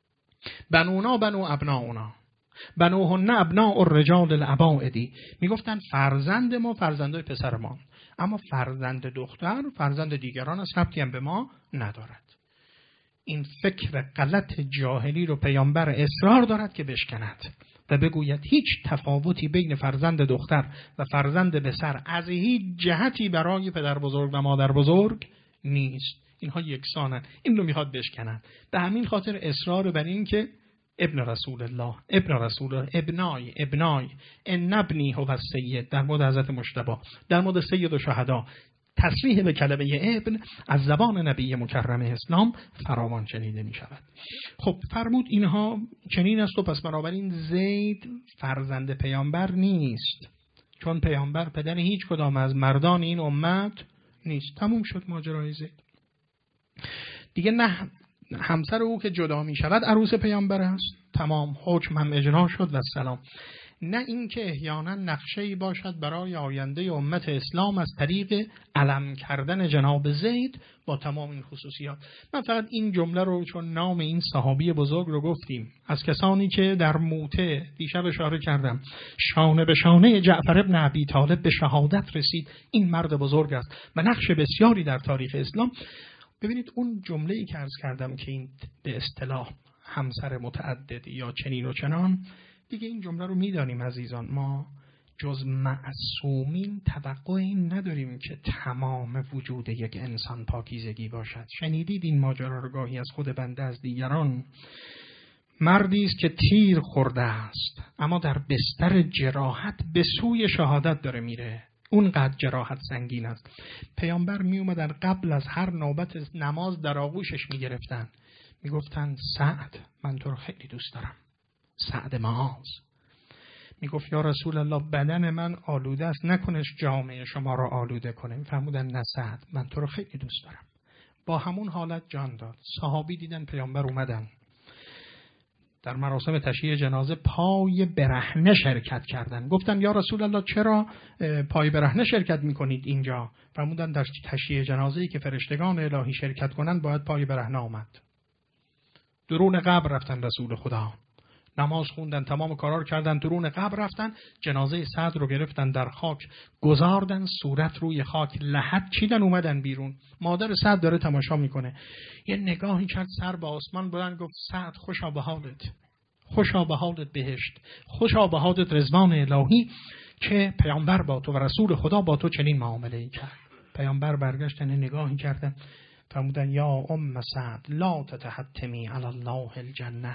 بنونا بنو ابناؤنا بنوهن ابناء الرجال الابائدی. میگفتن فرزند ما فرزندای پسر ما، اما فرزند دختر فرزند دیگران است، ربطی هم به ما ندارد. این فکر غلط جاهلی رو پیامبر اصرار دارد که بشکند و بگوید هیچ تفاوتی بین فرزند دختر و فرزند پسر از هیچ جهتی برای پدر بزرگ و مادر بزرگ نیست، اینها یکسانن. این رو میخواد بشکنن. به همین خاطر اصرار بر این که ابن رسول الله، ابن رسول الله، ابنای ان ابنی هو السید، در مورد حضرت مجتبی، در مورد سید الشهدا تصریح به کلمه ابن از زبان نبی مکرم اسلام فراوان شنیده می شود. خب فرمود اینها چنین است و پس بنابراین زید فرزند پیامبر نیست، چون پیامبر پدر هیچ کدام از مردان این امت نیست. تموم شد ماجرای زید. دیگه نه همسر او که جدا می شود عروس پیامبر است، تمام، حکم هم اجرا شد و سلام. نه اینکه احیانا نقشه‌ای باشد برای آینده امت اسلام از طریق علم کردن جناب زید با تمام این خصوصیات. من فقط این جمله رو چون نام این صحابی بزرگ رو گفتیم، از کسانی که در موته دیشب اشاره کردم شانه به شانه جعفر ابن ابی طالب به شهادت رسید، این مرد بزرگ است و نقش بسیاری در تاریخ اسلام. ببینید اون جمله‌ای که عرض کردم که این به اصطلاح همسر متعدد یا چنین و چنان، دیگه این جمله رو میدانیم عزیزان. ما جز معصومین توقع این نداریم که تمام وجود یک انسان پاکیزگی باشد. شنیدید این ماجرا رو گاهی از خود بنده از دیگران. مردی است که تیر خورده است اما در بستر جراحت به سوی شهادت داره میره، اونقدر جراحت سنگین است. پیامبر می اومدن قبل از هر نوبت نماز در آغوشش می گرفتن، می گفتن سعد من تو رو خیلی دوست دارم، سعد معاذ. می گفت یا رسول الله بدن من آلوده است، نکنش جامعه شما را آلوده کنه. می فرمودن نه سعد من تو رو خیلی دوست دارم. با همون حالت جان داد. صحابی دیدن پیامبر اومدن در مراسم تشییع جنازه پای برهنه شرکت کردن. گفتن یا رسول الله چرا پای برهنه شرکت میکنید اینجا؟ فرمودن در تشییع جنازه‌ای که فرشتگان الهی شرکت کنند باید پای برهنه آمد. درون قبر رفتن رسول خدا، نماز خوندن، تمام کارا رو کردن، درون قبر رفتن، جنازه سعد رو گرفتن در خاک گذاردن، صورت روی خاک لحد چیدن، اومدن بیرون. مادر سعد داره تماشا میکنه، یه نگاهی کرد سر به آسمان بلند، گفت سعد خوشا به حالت، خوشا به حالت بهشت، خوشا به حالت رضوان الهی که پیامبر با تو و رسول خدا با تو چنین معامله کرد. پیامبر برگشتن نگاهی کردن، فرمودن یا ام سعد لا تتحتمی علی الله الجنه،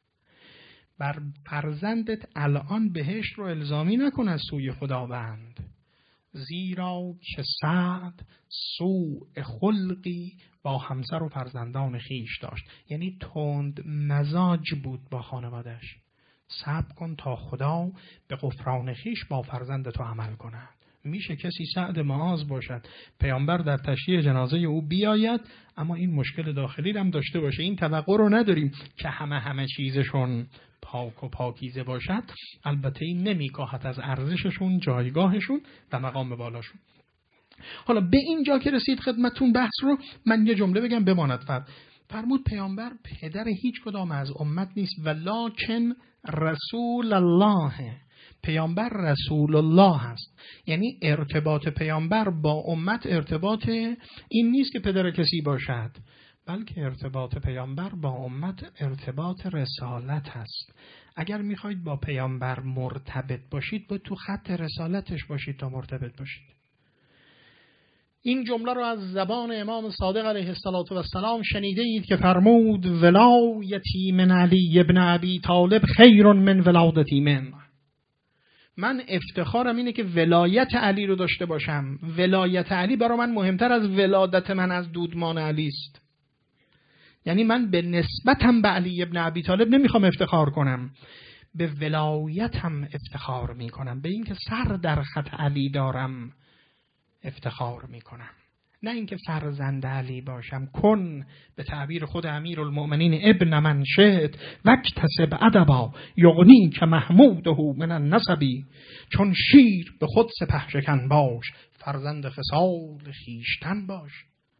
بر فرزندت الان بهشت رو الزامی نکن از سوی خداوند، زیرا که سعد سوء خلقی با همسر و فرزندان خیش داشت. یعنی تند مزاج بود با خانوادش. صبر کن تا خدا به غفران خیش با فرزند تو عمل کند. میشه کسی سعد معاذ باشد، پیامبر در تشییع جنازه او بیاید، اما این مشکل داخلی هم داشته باشه. این توقع رو نداریم که همه چیزشون پاک و پاکیزه باشد. البته این نمیکاهد از ارزششون، جایگاهشون و مقام بالاشون. حالا به اینجا که رسید خدمتون بحث رو من یه جمله بگم بماند. فرمود پیامبر پدر هیچ کدام از امت نیست، ولکن رسول الله. پیامبر رسول الله هست. یعنی ارتباط پیامبر با امت ارتباط این نیست که پدر کسی باشد، بلکه ارتباط پیامبر با امت ارتباط رسالت هست. اگر میخواید با پیامبر مرتبط باشید باید تو خط رسالتش باشید تا مرتبط باشید. این جمله رو از زبان امام صادق علیه السلام شنیده اید که فرمود ولایتی من علی ابن ابی طالب خیر من ولادتی من افتخارم اینه که ولایت علی رو داشته باشم. ولایت علی برای من مهمتر از ولادت من از دودمان علی است. یعنی من به نسبتم به علی ابن ابی طالب نمیخوام افتخار کنم، به ولایتم افتخار میکنم، به اینکه سر در خط علی دارم افتخار میکنم، نه اینکه فرزند علی باشم. کن به تعبیر خود امیرالمؤمنین ابن من شئت واکتسب ادبا یغنی که محموده من النسبی. چون شیر به خود سپه شکن باش، فرزند خصال خیشتن باش.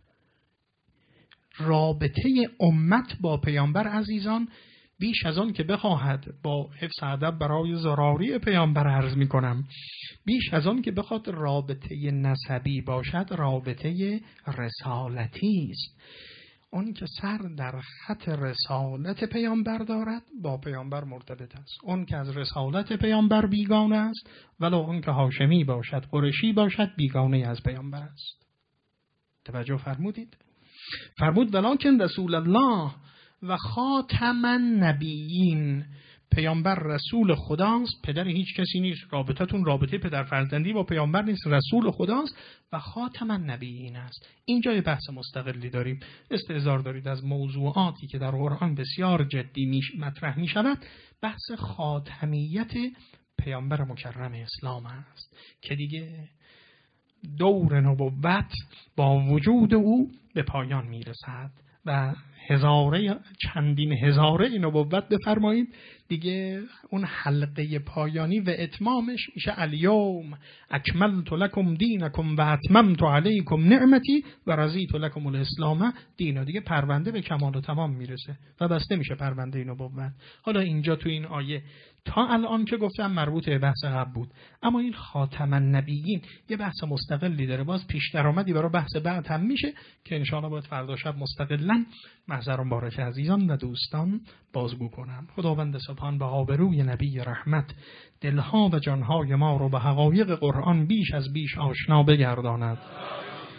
رابطه امت با پیامبر عزیزان بیش از آن که بخواهد، با حفظ ادب برای زراری پیامبر عرض می کنم، بیش از آن که بخواد رابطه نسبی باشد، رابطه رسالتی است. اون که سر در خط رسالت پیامبر دارد با پیامبر مرتبط است. اون که از رسالت پیامبر بیگانه است، ولو اون که هاشمی باشد، قریشی باشد، بیگانه از پیامبر است. توجه فرمودید؟ فرمود ولکن رسول الله و خاتم النبیین. پیامبر رسول خداست، پدر هیچ کسی نیست. رابطتون رابطه پدر فرزندی با پیامبر نیست، رسول خداست و خاتم النبیین است. اینجا یه بحث مستقلی داریم. استحضار دارید از موضوعاتی که در قرآن بسیار جدی مطرح می شود، بحث خاتمیت پیامبر مکرم اسلام است که دیگه دور نبوت با وجود او به پایان می رسد و چندین هزاره نبوت بفرمایید دیگه. اون حلقه پایانی و اتمامش میشه الیوم اکملت لکم دینکم و اتممت علیکم نعمتی و رضیت لکم الاسلام دینا. دیگه پرونده به کمال و تمام میرسه و بسته میشه پرونده نبوت. حالا اینجا تو این آیه تا الان که گفتم مربوط به بحث قبل بود، اما این خاتم النبیین یه بحث مستقلی داره، باز پیش درآمدی برای بحث بعد هم میشه که ان شاءالله باید فردا شب مستقلاً محضر مبارک عزیزان و دوستان بازگو کنم. خداوند سبحان به آبروی نبی رحمت دلها و جانهای ما رو به حقایق قرآن بیش از بیش آشنا بگرداند.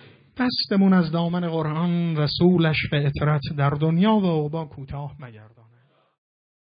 دستمون از دامن قرآن، رسولش و اطرت در دنیا و عقبا کوتاه مگرداند.